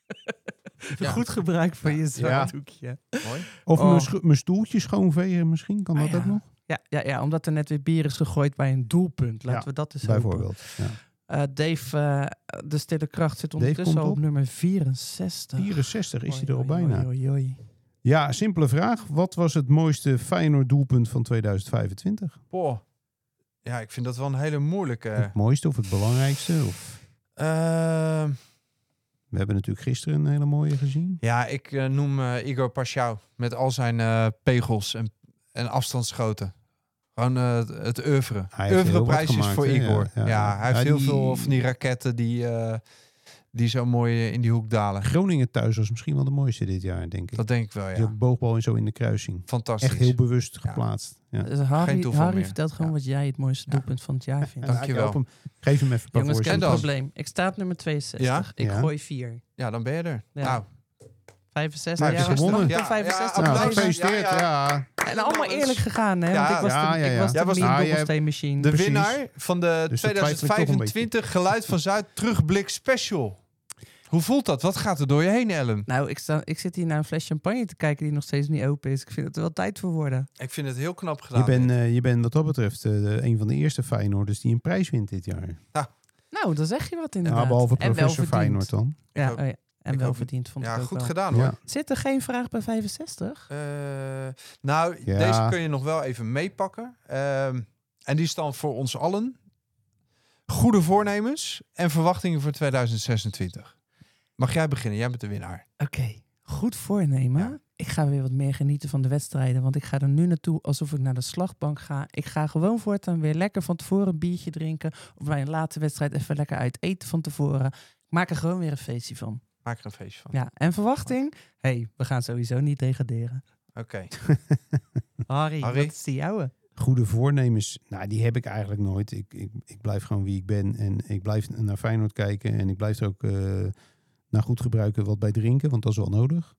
Ja. Goed gebruik van je Ja. zakdoekje. Mooi. Of Oh. mijn stoeltje schoonvegen misschien. Kan dat ja. ook nog? Ja, omdat er net weer bier is gegooid bij een doelpunt. Laten Ja, we dat eens hopen. Bijvoorbeeld. Ja. Dave, de stille kracht, zit Dave ondertussen komt al op op. nummer 64. 64 is hij er al Oei, bijna. oei, oei, oei. Ja, simpele vraag. Wat was het mooiste Feyenoord doelpunt van 2025? Boah. Ja, ik vind dat wel een hele moeilijke... Het mooiste of het belangrijkste? Of... Ehm, We hebben natuurlijk gisteren een hele mooie gezien. ja, ik noem Igor Paschal met al zijn pegels en afstandsschoten. Gewoon het oeuvre. Hij heeft heel wat Oeuvreprijs is gemaakt, voor hè? Igor. Ja, Ja, ja. hij heeft Ja, heel die- veel van die raketten die zo mooi in die hoek dalen. Groningen thuis was misschien wel de mooiste dit jaar, denk ik. Dat denk ik wel, Die ja. ook boogbal en zo in de kruising. Fantastisch. Echt heel bewust geplaatst. Ja. Dus Geen Harry, toeval Harry meer. vertelt gewoon Ja. wat jij het mooiste doelpunt van het jaar vindt. Ja, Dankjewel. ik help hem. Geef hem even een paar Jongens, ik heb En een dan? probleem. Ik sta op nummer 62. Ja? Ik Ja. gooi 4. Ja, dan ben je er. Ja. Nou, 65. Nou, Ja, het is was gewonnen. het Ja, 65. ja, Nou, applaus. gefeliciteerd. Ja. En allemaal eerlijk gegaan, hè? Ja, Want ik was ja, de, ja, ik ja. was Jij de was- mean Ah, jij- dobbelsteen machine. de Precies. winnaar van de Dus dat twijfel ik toch een 2025 Geluid van Zuid terugblik special. Hoe voelt dat? Wat gaat er door je heen, Ellen? Nou, ik zit hier naar een fles champagne te kijken die nog steeds niet open is. Ik vind het er wel tijd voor worden. Ik vind het heel knap gedaan. Je bent wat dat betreft een van de eerste Feyenoorders die een prijs wint dit jaar. Nou, dan zeg je wat inderdaad. Ja, behalve En wel professor verdiend. Feyenoord dan. Ja, ook. oh ja. En Ik wel ook. verdiend, vond ik Ja, ook goed wel. gedaan hoor. Ja. Zit er geen vraag bij 65? Nou, Ja. deze kun je nog wel even meepakken. En die is dan voor ons allen. Goede voornemens en verwachtingen voor 2026. Mag jij beginnen? Jij bent de winnaar. Oké, goed voornemen. Ja. Ik ga weer wat meer genieten van de wedstrijden. Want ik ga er nu naartoe alsof ik naar de slagbank ga. Ik ga gewoon voortaan weer lekker van tevoren een biertje drinken. Of bij een late wedstrijd even lekker uit eten van tevoren. Ik maak er gewoon weer een feestje van. Maak er een feestje van. Ja, en verwachting? We gaan sowieso niet degraderen. Oké. Harry, Harry? wat is die jouwe? Goede voornemens, nou die heb ik eigenlijk nooit. Ik blijf gewoon wie ik ben en ik blijf naar Feyenoord kijken. En ik blijf er ook naar goed gebruiken wat bij drinken, want dat is wel nodig.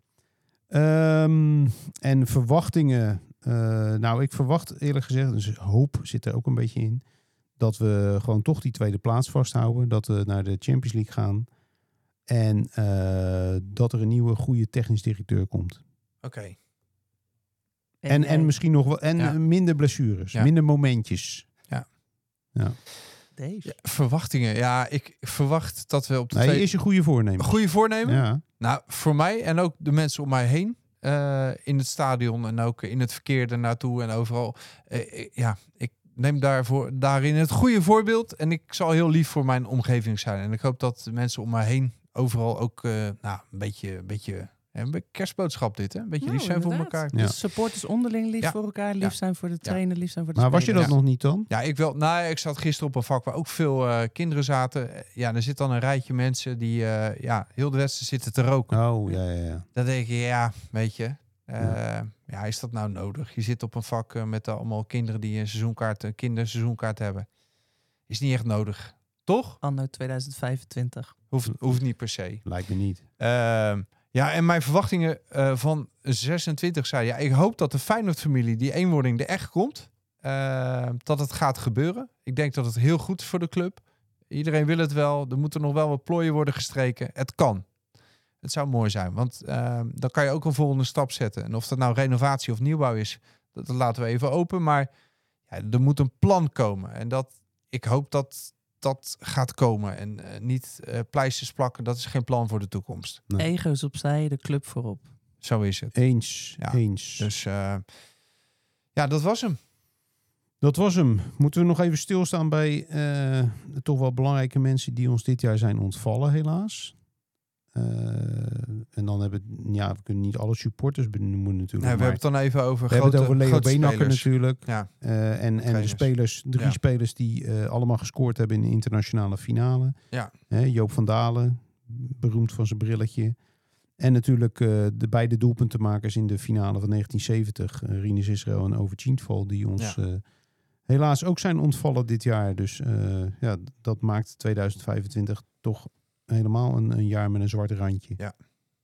En verwachtingen, nou ik verwacht eerlijk gezegd, dus hoop zit er ook een beetje in, dat we gewoon toch die tweede plaats vasthouden. Dat we naar de Champions League gaan. En dat er een nieuwe goede technisch directeur komt. Oké. En misschien nog wel. En Ja. minder blessures. Ja. Minder momentjes. Dave? Ja, verwachtingen. Ja, ik verwacht dat we op de Nee, is je goede voornemen. Goede voornemen? Ja. Nou, voor mij en ook de mensen om mij heen. In het stadion en ook in het verkeer ernaartoe en overal. Ik neem daarin het goede voorbeeld. En ik zal heel lief voor mijn omgeving zijn. En ik hoop dat de mensen om mij heen overal ook een beetje een kerstboodschap dit, hè? Een beetje Nou, lief zijn voor inderdaad. elkaar. Ja. Dus supporters onderling lief Ja. voor elkaar. Lief Ja. zijn voor de trainer, lief zijn voor de Maar was je spelers. dat nog niet dan? Ja, ik wel. Nou, ik zat gisteren op een vak waar ook veel kinderen zaten. Ja, er zit dan een rijtje mensen die heel de wedstrijd zitten te roken. Oh, ja. Dan denk je, ja, weet je. Is dat nou nodig? Je zit op een vak met allemaal kinderen die een kinderseizoenkaart hebben. Is niet echt nodig. Toch? Anno 2025. Hoeft niet per se. Lijkt me niet. Ja, en mijn verwachtingen van 26 zei... Ja, ik hoop dat de Feyenoord-familie, die eenwording, er echt komt. Dat het gaat gebeuren. Ik denk dat het heel goed is voor de club. Iedereen wil het wel. Er moeten nog wel wat plooien worden gestreken. Het kan. Het zou mooi zijn. Want dan kan je ook een volgende stap zetten. En of dat nou renovatie of nieuwbouw is... dat laten we even open. Maar ja, er moet een plan komen. En ik hoop dat gaat komen. En niet pleisters plakken. Dat is geen plan voor de toekomst. Nee. Ego's opzij, de club voorop. Zo is het. Eens. Dus dat was hem. Dat was hem. Moeten we nog even stilstaan bij toch wel belangrijke mensen die ons dit jaar zijn ontvallen, helaas. En dan we kunnen niet alle supporters benoemen natuurlijk. Nee, we hebben het dan even over we hebben het over Leo Beenhakker natuurlijk. Ja. En de spelers, 3 spelers die allemaal gescoord hebben in de internationale finale. Ja. Joop van Dalen, beroemd van zijn brilletje. En natuurlijk de beide doelpuntenmakers in de finale van 1970. Rinus Israël en Over Chintval, die ons helaas ook zijn ontvallen dit jaar. Dus dat maakt 2025 toch helemaal een jaar met een zwart randje. Ja.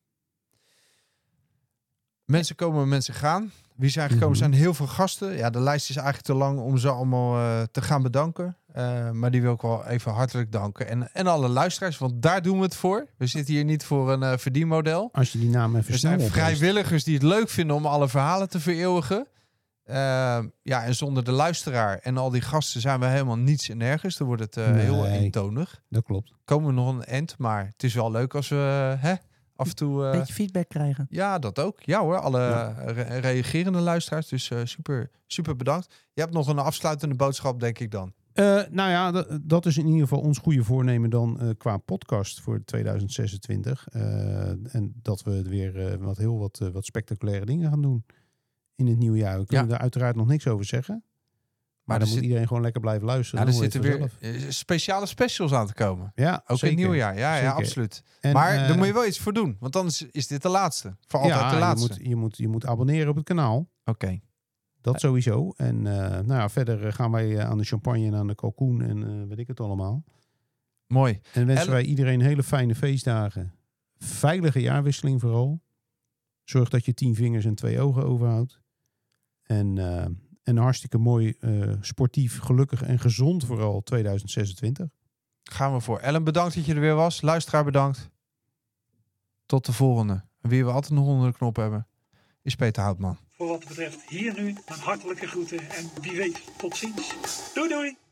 Mensen komen, mensen gaan. Wie zijn gekomen zijn heel veel gasten. Ja, de lijst is eigenlijk te lang om ze allemaal te gaan bedanken. Maar die wil ik wel even hartelijk danken. En alle luisteraars, want daar doen we het voor. We zitten hier niet voor een verdienmodel. Als je die naam even er zijn vrijwilligers die het leuk vinden om alle verhalen te vereeuwigen. En zonder de luisteraar en al die gasten zijn we helemaal niets en nergens. Dan wordt het heel eentonig. Dat klopt. Komen we nog een end, maar het is wel leuk als we af en toe... een beetje feedback krijgen. Ja, dat ook. Ja hoor, alle reagerende luisteraars. Dus super, super bedankt. Je hebt nog een afsluitende boodschap, denk ik dan. Dat is in ieder geval ons goede voornemen dan qua podcast voor 2026. En dat we weer wat spectaculaire dingen gaan doen in het nieuwe jaar. We kunnen daar uiteraard nog niks over zeggen. Maar dan moet iedereen gewoon lekker blijven luisteren. Ja, er zitten weer speciale specials aan te komen. Ja, ook in het nieuwe jaar. Ja, absoluut. Maar daar moet je wel iets voor doen. Want dan is dit de laatste. Voor altijd de laatste. Je moet abonneren op het kanaal. Oké. Dat sowieso. En verder gaan wij aan de champagne en aan de kalkoen en weet ik het allemaal. Mooi. En wensen wij iedereen hele fijne feestdagen. Veilige jaarwisseling vooral. Zorg dat je 10 vingers en 2 ogen overhoudt. En een hartstikke mooi, sportief, gelukkig en gezond vooral 2026. Gaan we voor. Ellen, bedankt dat je er weer was. Luisteraar, bedankt. Tot de volgende. En wie we altijd nog onder de knop hebben, is Peter Houtman. Voor wat betreft hier nu een hartelijke groeten en wie weet tot ziens. Doei doei!